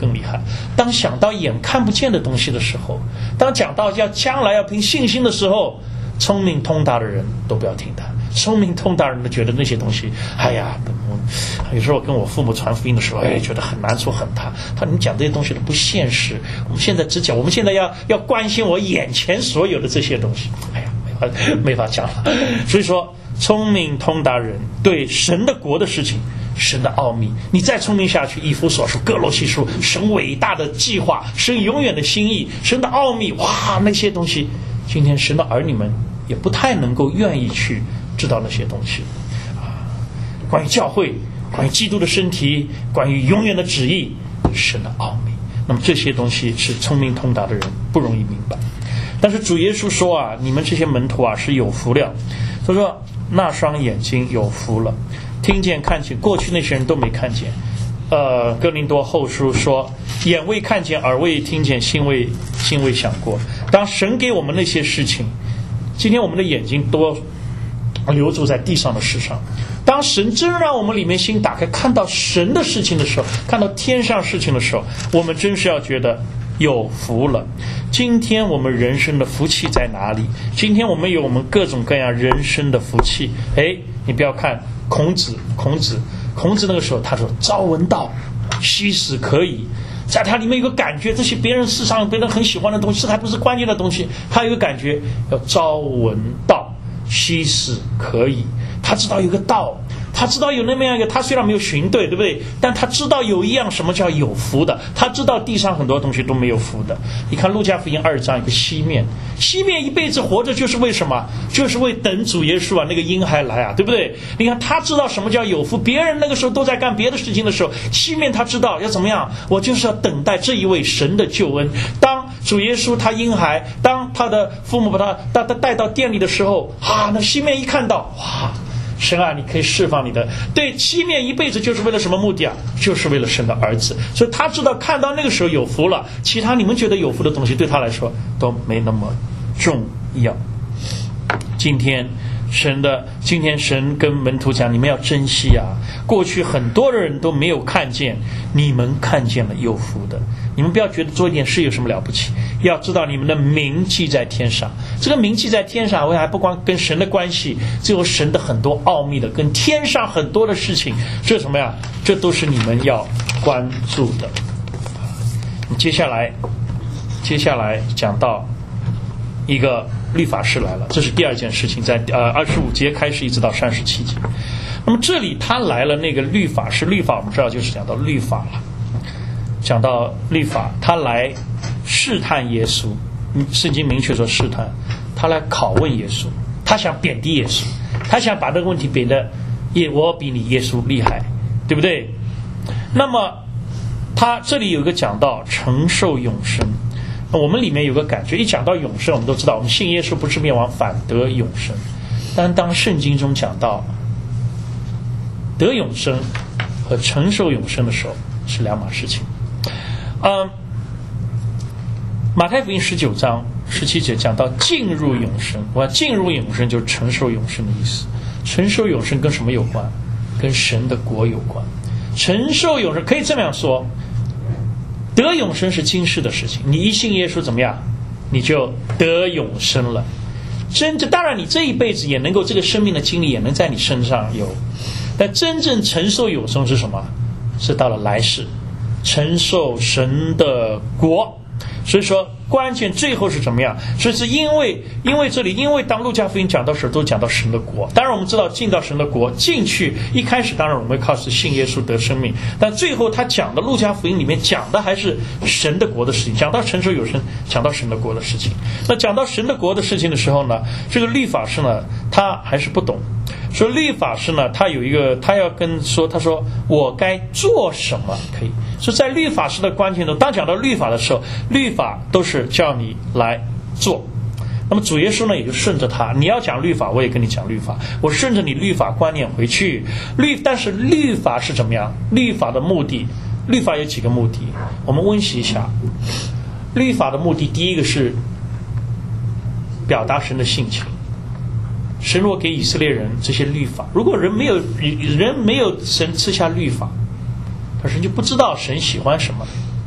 更厉害。当想到眼看不见的东西的时候，当讲到要将来要凭信心的时候，聪明通达的人都不要听他。聪明通达人都觉得那些东西，哎呀，有时候我跟我父母传福音的时候，哎，觉得很难处很他。他说你讲这些东西都不现实。我们现在只讲，我们现在要要关心我眼前所有的这些东西。哎呀，没法没法讲了。所以说，聪明通达人对神的国的事情，神的奥秘，你再聪明下去，以弗所书、哥罗西书，神伟大的计划，神永远的心意，神的奥秘，哇，那些东西，今天神的儿女们也不太能够愿意去知道那些东西啊。关于教会，关于基督的身体，关于永远的旨意，神的奥秘，那么这些东西是聪明通达的人不容易明白。但是主耶稣说啊，你们这些门徒啊是有福了。他说那双眼睛有福了，听见看见，过去那些人都没看见。呃，哥林多后书说，眼未看见，耳未听见，心未心未想过。当神给我们那些事情，今天我们的眼睛都留住在地上的事上。当神真让我们里面心打开，看到神的事情的时候，看到天上事情的时候，我们真是要觉得有福了。今天我们人生的福气在哪里？今天我们有我们各种各样人生的福气。哎，你不要看孔子，孔子，孔子那个时候他说：“朝闻道，夕死可矣。”在他里面有个感觉，这些别人世上别人很喜欢的东西，这还不是关键的东西。他有个感觉，要朝闻道，夕死可矣。他知道有个道，他知道有那么样一个，他虽然没有寻对，对不对？但他知道有一样什么叫有福的，他知道地上很多东西都没有福的。你看路加福音二章有个西面，西面一辈子活着就是为什么？就是为等主耶稣啊，那个婴孩来啊，对不对？你看他知道什么叫有福，别人那个时候都在干别的事情的时候，西面他知道要怎么样，我就是要等待这一位神的救恩。当主耶稣他婴孩，当他的父母把他带带到店里的时候啊，那西面一看到，哇，神啊，你可以释放你的。对，西面一辈子就是为了什么目的啊？就是为了神的儿子。所以他知道看到那个时候有福了，其他你们觉得有福的东西对他来说都没那么重要。今天神的今天神跟门徒讲，你们要珍惜啊，过去很多的人都没有看见，你们看见了有福的。你们不要觉得做一点事有什么了不起，要知道你们的名记在天上。这个名记在天上，我还不光跟神的关系，只有神的很多奥秘的，跟天上很多的事情，这什么呀？这都是你们要关注的。接下来接下来讲到一个律法师来了，这是第二件事情，在呃二十五节开始一直到三十七节。那么这里他来了，那个律法师，律法我们知道就是讲到律法了，讲到律法，他来试探耶稣，圣经明确说试探，他来拷问耶稣，他想贬低耶稣，他想把这个问题贬得耶我比你耶稣厉害，对不对？那么他这里有一个讲到承受永生。我们里面有个感觉，一讲到永生，我们都知道我们信耶稣不是灭亡，反得永生。但当圣经中讲到得永生和承受永生的时候，是两码事情。嗯，马太福音十九章十七节讲到进入永生，我要进入永生就是承受永生的意思。承受永生跟什么有关？跟神的国有关。承受永生可以这么样说，得永生是今世的事情，你一信耶稣怎么样，你就得永生了。真正当然你这一辈子也能够这个生命的经历也能在你身上有，但真正承受永生是什么？是到了来世承受神的国。所以说关键最后是怎么样？所以是因为因为这里因为当路加福音讲到时候都讲到神的国，当然我们知道进到神的国进去，一开始当然我们会靠是信耶稣得生命，但最后他讲的路加福音里面讲的还是神的国的事情，讲到承受永生，讲到神的国的事情。那讲到神的国的事情的时候呢，这个律法师呢他还是不懂，所以律法师呢他有一个他要跟说，他说我该做什么可以。所以在律法师的关键中，当讲到律法的时候，律法都是叫你来做。那么主耶稣呢也就顺着他，你要讲律法我也跟你讲律法，我顺着你律法观念回去。律但是律法是怎么样？律法的目的，律法有几个目的，我们温习一下。律法的目的第一个是表达神的性情。神若给以色列人这些律法，如果人没有人没有神赐下律法，神就不知道神喜欢什么，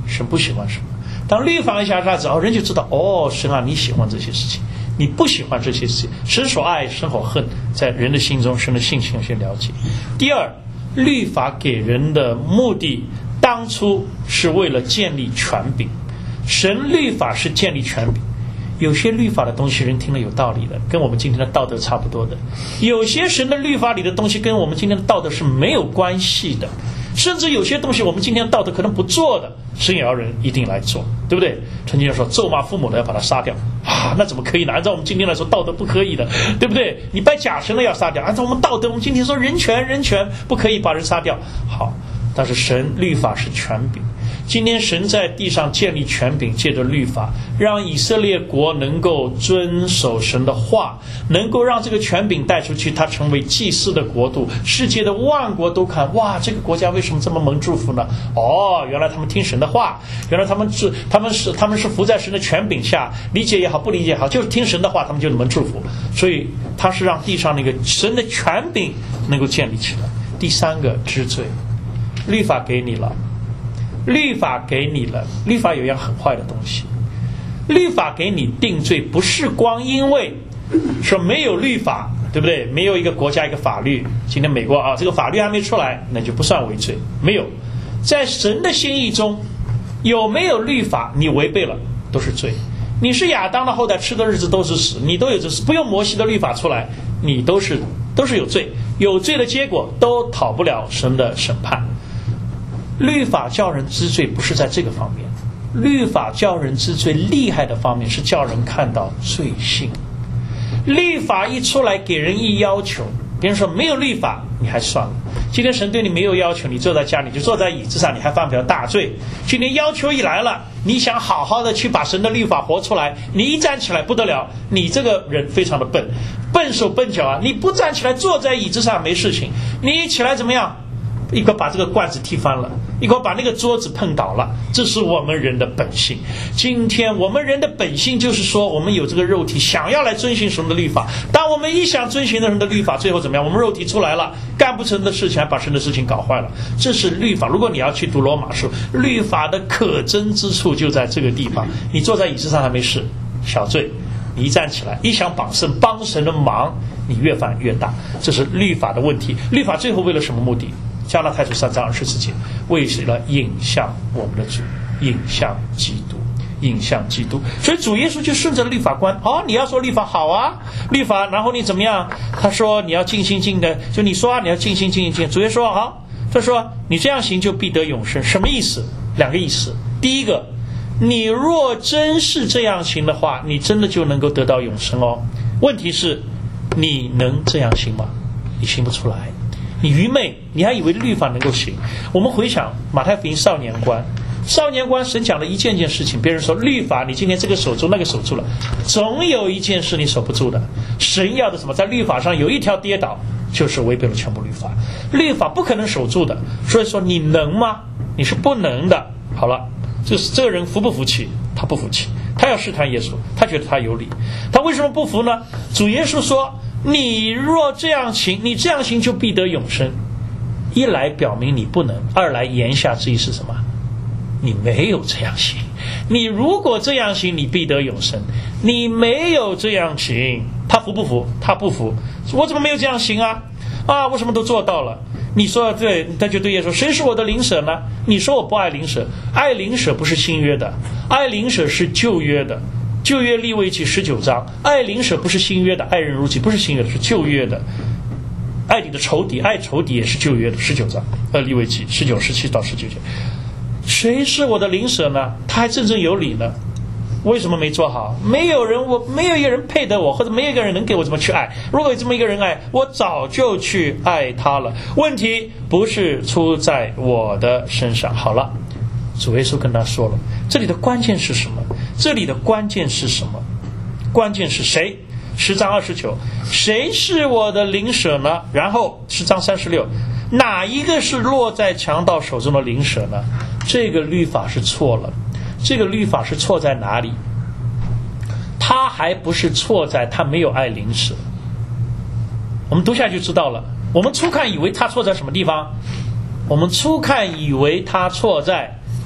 神不喜欢什么。当律法一下下子，哦，人就知道，哦，神啊，你喜欢这些事情，你不喜欢这些事情。神所爱，神所恨，在人的心中，神的性情有些了解。第二，律法给人的目的，当初是为了建立权柄。神律法是建立权柄。有些律法的东西人听了有道理的，跟我们今天的道德差不多的。有些神的律法里的东西跟我们今天的道德是没有关系的，甚至有些东西我们今天的道德可能不做的，神也要人一定来做，对不对？曾经说咒骂父母的要把他杀掉啊，那怎么可以呢？按照我们今天来说道德不可以的，对不对？你拜假神的要杀掉，按照我们道德我们今天说人权人权不可以把人杀掉。好，但是神律法是权柄。今天神在地上建立权柄，借着律法让以色列国能够遵守神的话，能够让这个权柄带出去，它成为祭司的国度，世界的万国都看，哇，这个国家为什么这么蒙祝福呢？哦，原来他们听神的话，原来他们是他们是他们是服在神的权柄下，理解也好不理解也好，就是听神的话，他们就能祝福。所以他是让地上那个神的权柄能够建立起来。第三个知罪，律法给你了，律法给你了，律法有一样很坏的东西，律法给你定罪，不是光因为说没有律法，对不对？没有一个国家一个法律，今天美国啊，这个法律还没出来，那就不算为罪。没有，在神的心意中，有没有律法，你违背了都是罪。你是亚当的后代，吃的日子都是死，你都有这事，不用摩西的律法出来，你都是都是有罪，有罪的结果都讨不了神的审判。律法叫人知罪不是在这个方面，律法叫人知罪厉害的方面是叫人看到罪性。律法一出来给人一要求，别人说没有律法你还算了，今天神对你没有要求，你坐在家里就坐在椅子上，你还犯不了大罪。今天要求一来了，你想好好的去把神的律法活出来，你一站起来不得了，你这个人非常的笨，笨手笨脚啊！你不站起来坐在椅子上没事情，你一起来怎么样？一个把这个罐子踢翻了，一个把那个桌子碰倒了，这是我们人的本性。今天我们人的本性就是说，我们有这个肉体想要来遵循神的律法，当我们一想遵循神的律法，最后怎么样？我们肉体出来了，干不成的事情还把神的事情搞坏了，这是律法。如果你要去读罗马书，律法的可憎之处就在这个地方。你坐在椅子上还没事，小罪，你一站起来一想绑神帮神的忙，你越犯越大，这是律法的问题。律法最后为了什么目的？加拉太书三章二十四节，为了引向我们的主，引向基督，引向基督。所以主耶稣就顺着律法观，哦，你要说律法好啊，律法，然后你怎么样？他说你要尽心尽的，就你说啊，你要尽心尽意尽。主耶稣说好，他说你这样行就必得永生。什么意思？两个意思。第一个，你若真是这样行的话，你真的就能够得到永生哦。问题是，你能这样行吗？你行不出来。你愚昧，你还以为律法能够行？我们回想马太福音少年观，少年观神讲了一件件事情，别人说律法你今天这个守住那个守住了，总有一件事你守不住的。神要的什么？在律法上有一条跌倒，就是违背了全部律法，律法不可能守住的。所以说你能吗？你是不能的。好了，就是这个人服不服气？他不服气，他要试探耶稣，他觉得他有理。他为什么不服呢？主耶稣说你若这样行，你这样行就必得永生。一来表明你不能，二来言下之意是什么？你没有这样行。你如果这样行，你必得永生。你没有这样行，他服不服？他不服。我怎么没有这样行啊？啊，我什么都做到了。你说对，他就对耶稣说，谁是我的邻舍呢？你说我不爱邻舍，爱邻舍不是新约的，爱邻舍是旧约的。旧约利未记十九章，爱邻舍不是新约的，爱人如己不是新约的，是旧约的。爱你的仇敌，爱仇敌也是旧约的十九章，呃，利未记十九、十七到十九节。谁是我的邻舍呢？他还振振有理呢。为什么没做好？没有人，我没有一个人配得我，或者没有一个人能给我这么去爱。如果有这么一个人爱我，早就去爱他了。问题不是出在我的身上。好了，主耶稣跟他说了，这里的关键是什么？这里的关键是什么？关键是谁？十章二十九，谁是我的邻舍呢？然后十章三十六，哪一个是落在强盗手中的邻舍呢？这个律法是错了。这个律法是错在哪里？他还不是错在他没有爱邻舍。我们读下去就知道了。我们初看以为他错在什么地方？我们初看以为他错在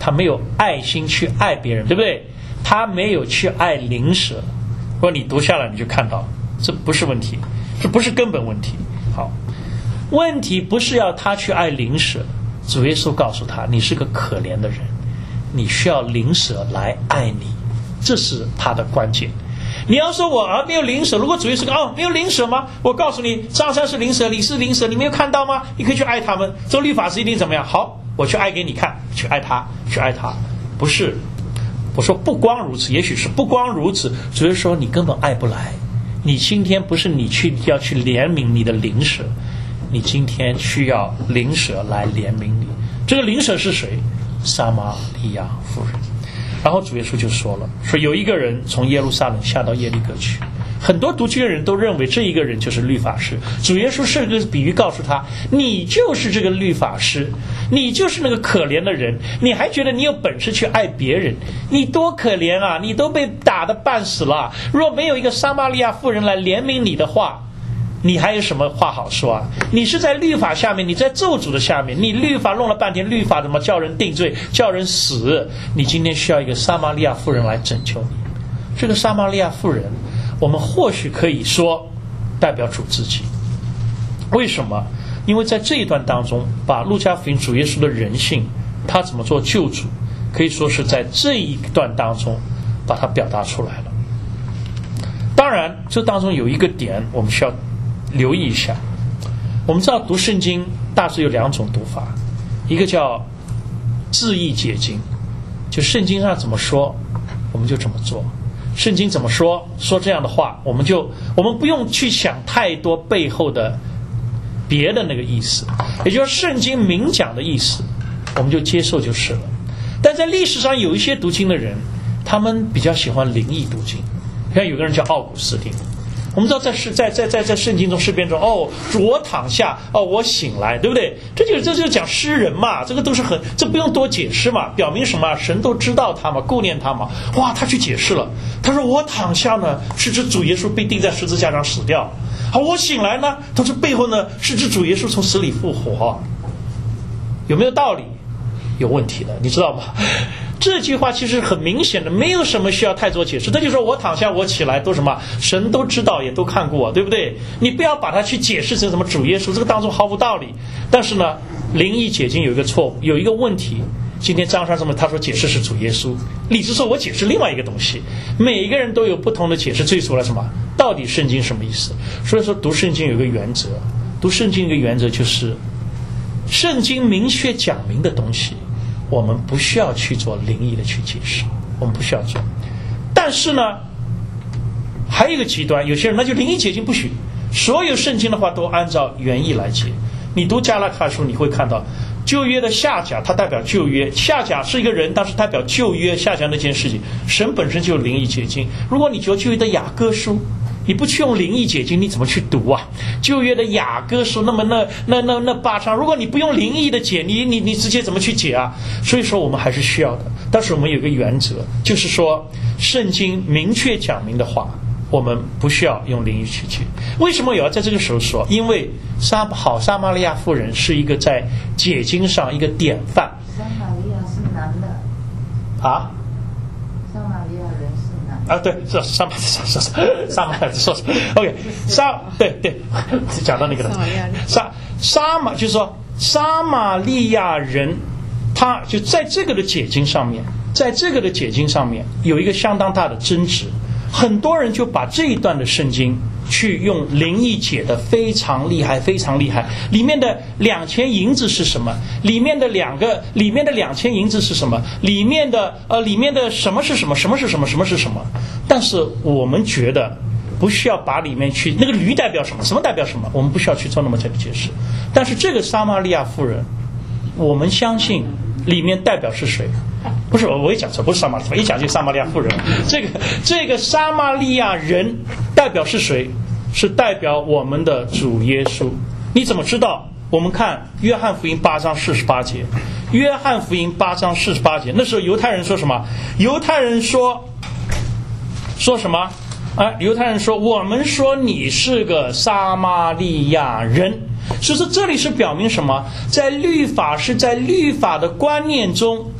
他没有爱心去爱别人，对不对？他没有去爱邻舍。如果你读下来你就看到，这不是问题，这不是根本问题。好，问题不是要他去爱邻舍，主耶稣告诉他，你是个可怜的人，你需要邻舍来爱你，这是他的关键。你要说我啊没有邻舍，如果主耶稣说哦没有邻舍吗？我告诉你，张三是邻舍，李是邻舍，你没有看到吗？你可以去爱他们。这律法师一定怎么样？好，我去爱给你看，去爱他，去爱他。不是，我说不光如此，也许是不光如此。主耶稣说你根本爱不来，你今天不是你去要去怜悯你的邻舍，你今天需要邻舍来怜悯你。这个邻舍是谁？撒玛利亚妇人。然后主耶稣就说了，说有一个人从耶路撒冷下到耶利哥去，很多读经的人都认为这一个人就是律法师。主耶稣甚至比喻告诉他，你就是这个律法师，你就是那个可怜的人，你还觉得你有本事去爱别人，你多可怜啊，你都被打得半死了，若没有一个撒玛利亚妇人来怜悯你的话，你还有什么话好说啊？你是在律法下面，你在咒诅的下面，你律法弄了半天，律法怎么叫人定罪，叫人死？你今天需要一个撒玛利亚妇人来拯救你。这个撒玛利亚妇人，我们或许可以说代表主自己。为什么？因为在这一段当中，把路加福音主耶稣的人性，他怎么做救主，可以说是在这一段当中把它表达出来了。当然这当中有一个点我们需要留意一下。我们知道读圣经大致有两种读法，一个叫字义解经，就圣经上怎么说我们就怎么做，圣经怎么说说这样的话，我们就我们不用去想太多背后的别的那个意思，也就是圣经明讲的意思我们就接受就是了。但在历史上有一些读经的人，他们比较喜欢灵异读经，像有个人叫奥古斯丁，我们知道在在在在在圣经中诗篇中，哦，我躺下，哦，我醒来，对不对？这就这就讲诗人嘛，这个都是很，这不用多解释嘛，表明什么？神都知道他嘛，顾念他嘛。哇，他去解释了，他说我躺下呢，是指主耶稣被钉在十字架上死掉。好，我醒来呢，他说背后呢是指主耶稣从死里复活。有没有道理？有问题的，你知道吗？这句话其实很明显的，没有什么需要太多解释。这就说我躺下我起来都什么，神都知道也都看过，对不对？你不要把它去解释成什么主耶稣，这个当中毫无道理。但是呢，灵异解经有一个错误，有一个问题。今天张三什么他说解释是主耶稣，李直说我解释另外一个东西，每一个人都有不同的解释，最主要什么？到底圣经什么意思？所以说读圣经有一个原则，读圣经一个原则就是圣经明确讲明的东西我们不需要去做灵异的去解释，我们不需要做。但是呢还有一个极端，有些人那就灵异解经不许，所有圣经的话都按照原意来解。你读加拉太书你会看到旧约的下甲它代表旧约，下甲是一个人，但是代表旧约下甲那件事情，神本身就有灵异解经。如果你读旧约的雅歌书，你不去用灵异解经你怎么去读啊？旧约的雅歌书，那么那那那那八章，如果你不用灵异的解，你你你直接怎么去解啊？所以说我们还是需要的。但是我们有一个原则，就是说圣经明确讲明的话我们不需要用灵异去解。为什么也要在这个时候说？因为撒好撒玛利亚妇人是一个在解经上一个典范。 撒玛利亚是男的啊？ 撒玛利亚人是男的啊，对，是撒玛撒撒撒玛说 OK 撒对对，讲到那个了。撒撒玛就是说撒玛利亚人，他就在这个的解经上面，在这个的解经上面有一个相当大的争执。很多人就把这一段的圣经去用灵异解的非常厉害非常厉害，里面的两千银子是什么，里面的两个里面的两千银子是什么，里面的呃里面的什么是什么，什么是什么，什么是什么。但是我们觉得不需要把里面去那个驴代表什么，什么代表什么，我们不需要去做那么这个解释。但是这个撒玛利亚妇人，我们相信里面代表是谁？不是，我也讲错，不是撒玛利亚，一讲就撒玛利亚妇人。这个这个撒玛利亚人代表是谁？是代表我们的主耶稣。你怎么知道？我们看约翰福音八章四十八节，约翰福音八章四十八节，那时候犹太人说什么？犹太人说说什么？啊，犹太人说我们说你是个撒玛利亚人。所以说这里是表明什么？在律法是在律法的观念中，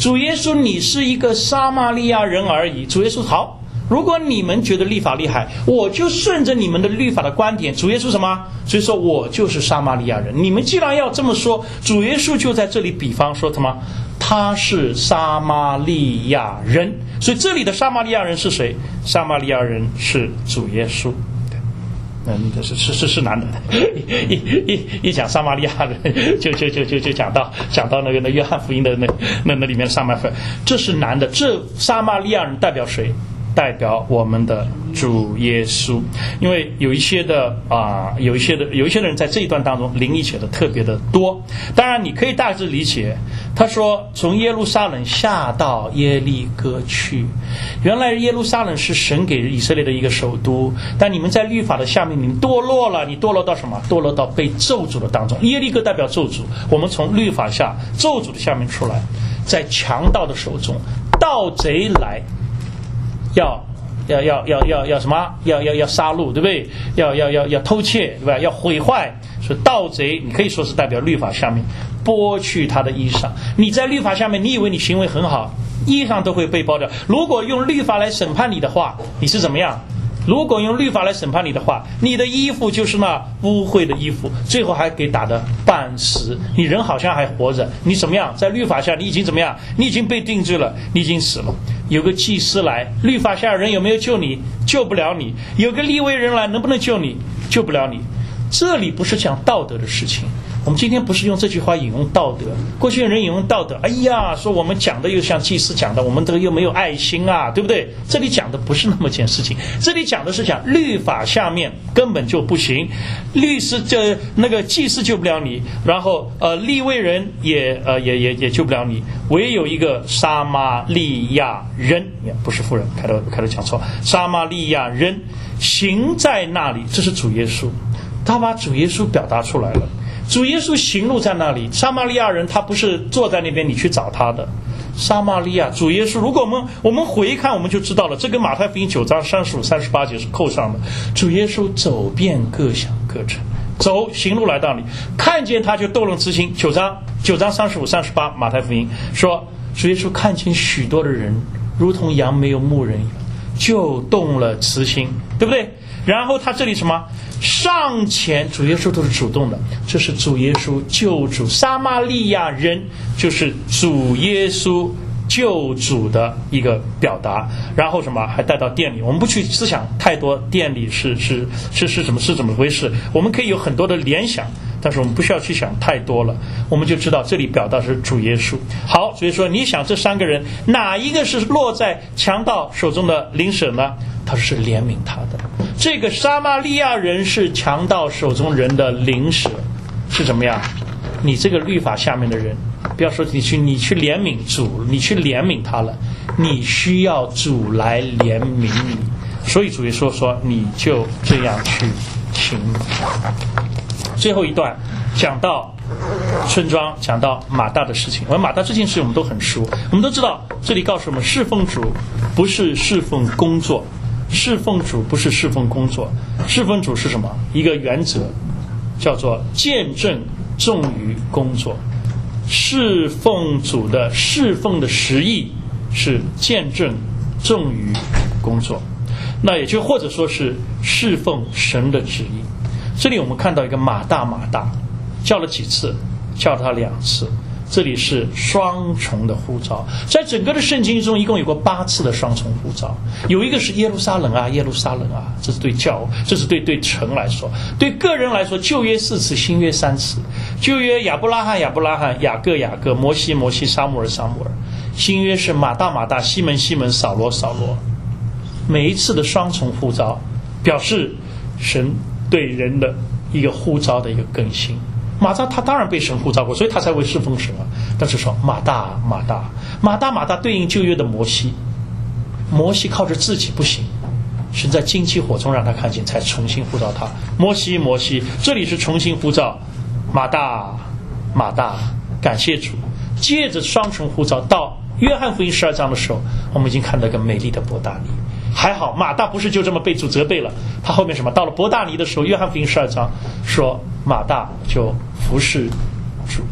主耶稣，你是一个撒玛利亚人而已。主耶稣，好，如果你们觉得律法厉害，我就顺着你们的律法的观点。主耶稣什么？所以说我就是撒玛利亚人。你们既然要这么说，主耶稣就在这里比方说什么？他是撒玛利亚人。所以这里的撒玛利亚人是谁？撒玛利亚人是主耶稣。嗯，是是是是难的。一一一讲撒玛利亚人，就就就就就讲到讲到那个那约翰福音的那那那里面的撒玛利亚人，这是难的。这撒玛利亚人代表谁？代表我们的主耶稣。因为有一些的啊、呃，有一些的有一些人在这一段当中灵意写的特别的多。当然，你可以大致理解，他说从耶路撒冷下到耶利哥去。原来耶路撒冷是神给以色列的一个首都，但你们在律法的下面，你堕落了，你堕落到什么？堕落到被咒诅的当中。耶利哥代表咒诅，我们从律法下咒诅的下面出来，在强盗的手中，盗贼来。要要要要要要什么？要要要杀戮，对不对？要要要要偷窃，对吧？要毁坏。所以盗贼，你可以说是代表律法下面剥去他的衣裳。你在律法下面，你以为你行为很好，衣裳都会被剥掉。如果用律法来审判你的话，你是怎么样？如果用律法来审判你的话，你的衣服就是那污秽的衣服，最后还给打得半死。你人好像还活着，你怎么样？在律法下你已经怎么样？你已经被定罪了，你已经死了。有个祭司来，律法下人有没有救你？救不了你。有个利未人来，能不能救你？救不了你。这里不是讲道德的事情，我们今天不是用这句话引用道德。过去人引用道德，哎呀，说我们讲的又像祭司讲的，我们这个又没有爱心啊，对不对？这里讲的不是那么件事情，这里讲的是讲律法下面根本就不行，律师这那个祭司救不了你，然后呃利未人也呃也也也救不了你，唯有一个撒玛利亚人，不是妇人，开头开头讲错，撒玛利亚人行在那里，这是主耶稣。他把主耶稣表达出来了，主耶稣行路在那里。撒玛利亚人他不是坐在那边你去找他的，撒玛利亚主耶稣，如果我们我们回看，我们就知道了，这跟马太福音九章三十五三十八节是扣上的。主耶稣走遍各乡各城，走行路来到你，看见他就动了慈心。九章九章三十五三十八马太福音说，主耶稣看见许多的人如同羊没有牧人一样，就动了慈心，对不对？然后他这里什么上前，主耶稣都是主动的，这是主耶稣救主。撒玛利亚人就是主耶稣救主的一个表达。然后什么还带到店里，我们不去思想太多店里是是是是什么是怎么回事，我们可以有很多的联想，但是我们不需要去想太多了，我们就知道这里表达是主耶稣。好，所以说你想这三个人哪一个是落在强盗手中的灵舍呢？他是怜悯他的。这个撒玛利亚人是强盗手中人的灵舍，是怎么样？你这个律法下面的人，不要说你去你去怜悯主，你去怜悯他了，你需要主来怜悯你。所以主耶稣说你就这样去行。最后一段讲到村庄，讲到马大的事情。而马大这件事我们都很熟，我们都知道，这里告诉我们侍奉主不是侍奉工作，侍奉主不是侍奉工作，侍奉主是什么？一个原则叫做见证重于工作。侍奉主的侍奉的实意是见证重于工作，那也就或者说是侍奉神的旨意。这里我们看到一个马大马大，叫了几次？叫他两次。这里是双重的呼召，在整个的圣经中一共有过八次的双重呼召。有一个是耶路撒冷啊，耶路撒冷啊，这是对教，这是对对城来说。对个人来说，旧约四次，新约三次。旧约亚伯拉罕亚伯拉罕，雅各雅各，摩西摩西，撒母耳撒母耳。新约是马大马大，西门西门，扫罗扫罗。每一次的双重呼召表示神对人的一个呼召的一个更新。马大他当然被神呼召过，所以他才会侍奉神啊。但是说马大马大马大马大对应旧约的摩西，摩西靠着自己不行，神在荆棘火中让他看见，才重新呼召他。摩西摩西，这里是重新呼召马大马大，感谢主。接着双重呼召到约翰福音十二章的时候，我们已经看到一个美丽的伯大尼。还好马大不是就这么被主责备了，他后面什么？到了伯大尼的时候，约翰福音十二章说马大就服侍主。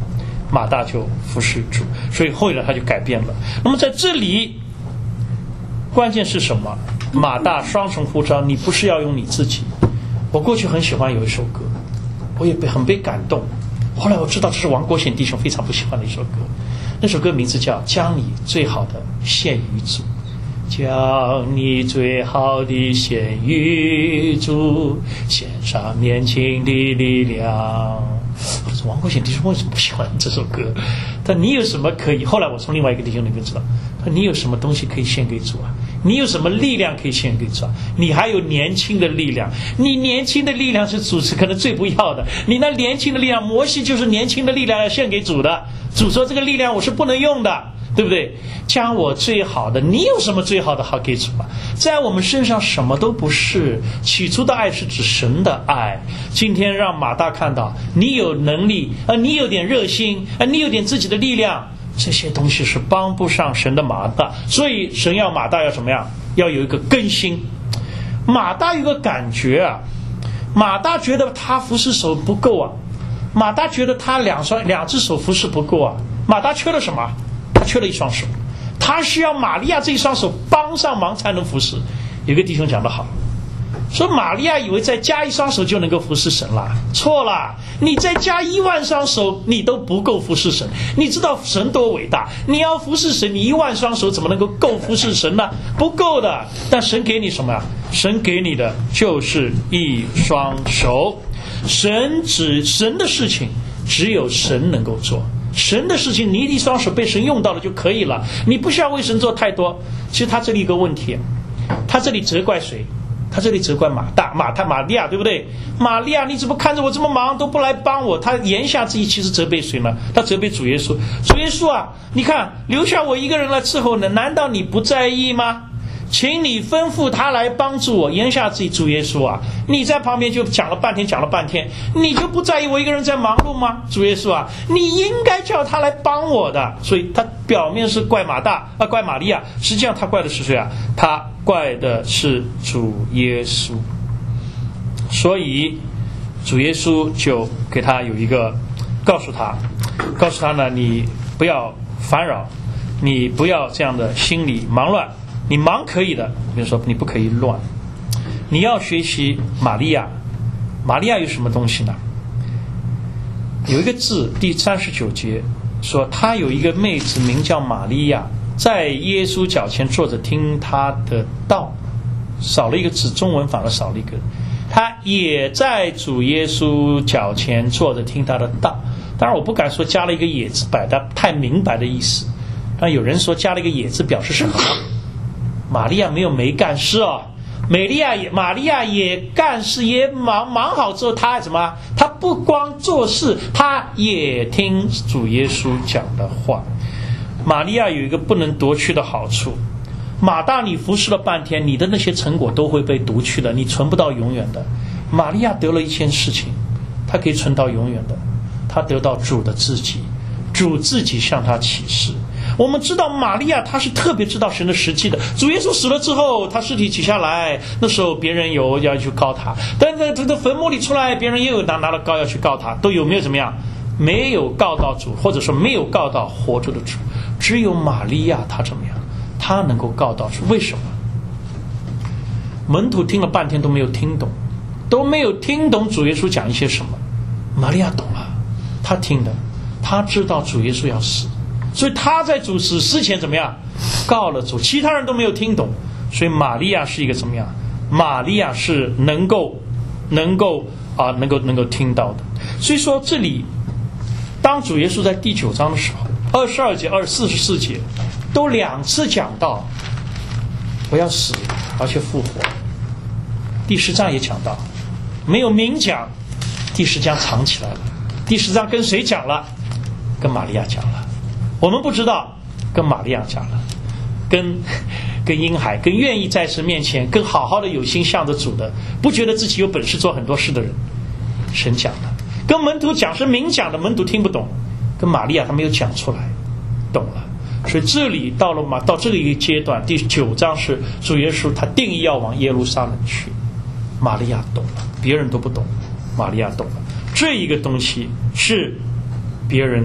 马大就服侍主，所以后来他就改变了。那么在这里关键是什么？马大双重呼召，你不是要用你自己。我过去很喜欢有一首歌，我也被很被感动，后来我知道这是王国贤弟兄非常不喜欢的一首歌，那首歌名字叫《将你最好的献于主》，将你最好的献于主，献上年轻的力量。我说王国贤弟兄为什么不喜欢这首歌？他你有什么可以？后来我从另外一个弟兄里面知道，他你有什么东西可以献给主啊？你有什么力量可以献给主啊？你还有年轻的力量，你年轻的力量是主是可能最不要的。你那年轻的力量，摩西就是年轻的力量要献给主的。主说这个力量我是不能用的，对不对？将我最好的，你有什么最好的好给主啊？在我们身上什么都不是。起初的爱是指神的爱。今天让马大看到你有能力，呃，你有点热心，呃，你有点自己的力量，这些东西是帮不上神的马大。所以神要马大要怎么样？要有一个更新。马大有个感觉啊，马大觉得他服侍手不够啊，马大觉得他两双两只手服侍不够啊。马大缺了什么？他缺了一双手，他需要玛利亚这一双手帮上忙才能服侍。有个弟兄讲得好，说玛利亚以为再加一双手就能够服侍神了，错了，你再加一万双手你都不够服侍神。你知道神多伟大，你要服侍神，你一万双手怎么能够够服侍神呢？不够的。但神给你什么呀？神给你的就是一双手。神只神的事情只有神能够做，神的事情你一双手被神用到了就可以了，你不需要为神做太多。其实他这里一个问题，他这里责怪谁？他这里责怪马大马他玛利亚，对不对？玛利亚你怎么看着我这么忙都不来帮我？他言下之意其实责备谁呢？他责备主耶稣。主耶稣啊，你看留下我一个人来伺候呢，难道你不在意吗？请你吩咐他来帮助我。言下之意，主耶稣啊，你在旁边就讲了半天讲了半天，你就不在意我一个人在忙碌吗？主耶稣啊，你应该叫他来帮我的。所以他表面是怪马大啊，怪玛利亚，实际上他怪的是谁啊？他怪的是主耶稣。所以主耶稣就给他有一个告诉他告诉他呢，你不要烦扰，你不要这样的心里忙乱。你忙可以的，比如说你不可以乱。你要学习玛利亚。玛利亚有什么东西呢？有一个字，第三十九节说她有一个妹子名叫玛利亚，在耶稣脚前坐着听他的道。少了一个字，中文反而少了一个。她也在主耶稣脚前坐着听他的道。当然我不敢说加了一个也字摆的太明白的意思，但有人说加了一个也字表示什么？玛利亚没有没干事哦，玛利亚也玛利亚也干事，也忙忙好之后，他怎么？他不光做事，他也听主耶稣讲的话。玛利亚有一个不能夺去的好处，马大你服侍了半天，你的那些成果都会被夺去的，你存不到永远的。玛利亚得了一件事情，她可以存到永远的，她得到主的自己，主自己向她启示。我们知道玛利亚她是特别知道神的实际的。主耶稣死了之后，他尸体取下来，那时候别人有要去告他，但在他的坟墓里出来，别人也有拿拿了膏要去告他，都有没有怎么样？没有告到主，或者说没有告到活着的主。只有玛利亚她怎么样？她能够告到主。为什么？门徒听了半天都没有听懂，都没有听懂主耶稣讲一些什么。玛利亚懂了，她听的，她知道主耶稣要死，所以她在主死之前怎么样？告了主。其他人都没有听懂，所以玛利亚是一个怎么样？玛利亚是能够能够啊能够能够听到的。所以说这里当主耶稣在第九章的时候，二十二节二四十四节都两次讲到我要死而且复活。第十章也讲到，没有明讲，第十章藏起来了。第十章跟谁讲了？跟玛利亚讲了。我们不知道，跟玛利亚讲了，跟跟婴孩，跟愿意在神面前，跟好好的有心向着主的，不觉得自己有本事做很多事的人，神讲了。跟门徒讲是明讲的，门徒听不懂，跟玛利亚他没有讲出来，懂了。所以这里到了嘛，到这个一个阶段，第九章是主耶稣他定义要往耶路撒冷去，玛利亚懂了，别人都不懂，玛利亚懂了。这一个东西是别人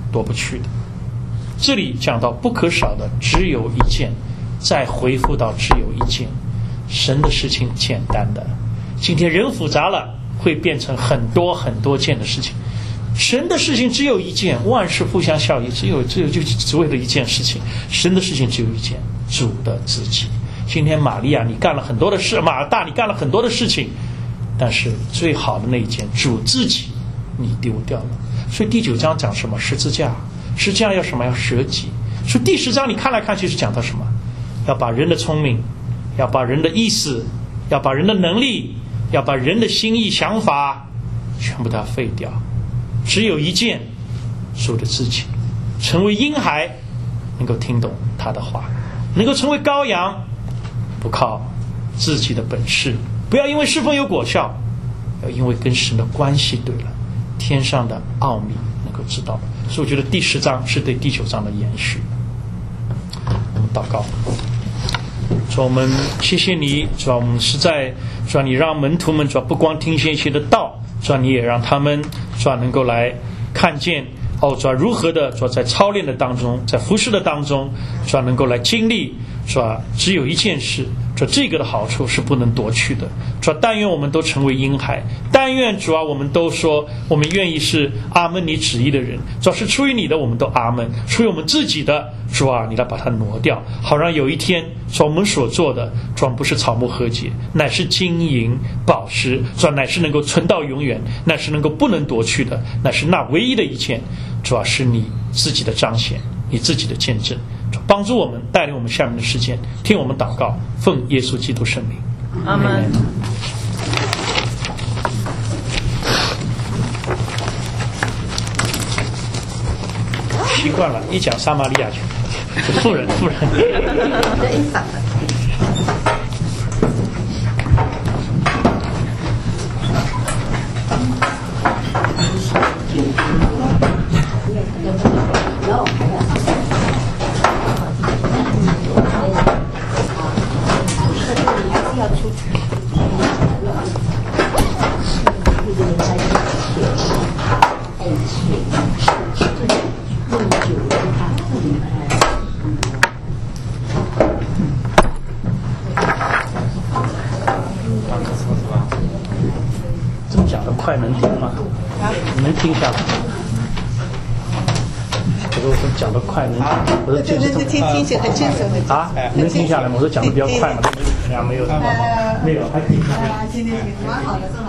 夺不去的。这里讲到不可少的只有一件，再回复到只有一件。神的事情简单的，今天人复杂了，会变成很多很多件的事情。神的事情只有一件，万事互相效益，只有只有就只为了一件事情。神的事情只有一件，主的自己。今天玛利亚你干了很多的事，马尔大你干了很多的事情，但是最好的那一件主自己你丢掉了。所以第九章讲什么？十字架。十字架要什么？要舍己。所以第十章你看来看去是讲到什么？要把人的聪明，要把人的意思，要把人的能力，要把人的心意想法全部都要废掉，只有一件，主的自己，成为婴孩，能够听懂他的话，能够成为羔羊，不靠自己的本事，不要因为侍奉有果效，要因为跟神的关系对了，天上的奥秘能够知道。所以我觉得第十章是对第九章的延续。我们祷告，主，我们谢谢你，主，我们实在，主，你让门徒们主不光听见一些的道，主，你也让他们主能够来看见哦，主如何的主在操练的当中，在服侍的当中，主能够来经历，主只有一件事，主这个的好处是不能夺去的。主但愿我们都成为婴孩，但愿主啊我们都说我们愿意是阿们你旨意的人，主是出于你的我们都阿们，出于我们自己的主啊你来把它挪掉，好让有一天主我们所做的主不是草木禾秸，乃是金银宝石，主乃是能够存到永远，乃是能够不能夺去的，乃是那唯一的一件，主要是你自己的彰显，你自己的见证，帮助我们，带领我们下面的时间，听我们祷告，奉耶稣基督圣名， 阿们。 习惯了，一讲撒玛利亚去，妇人，妇人。这么讲的快能听吗？你能听下来？我说我说讲的快能，我说这是听听起来很清楚很清楚啊，能听下来吗？我说讲的比较快嘛，没有没有没有，还可以。 今天挺蛮好的。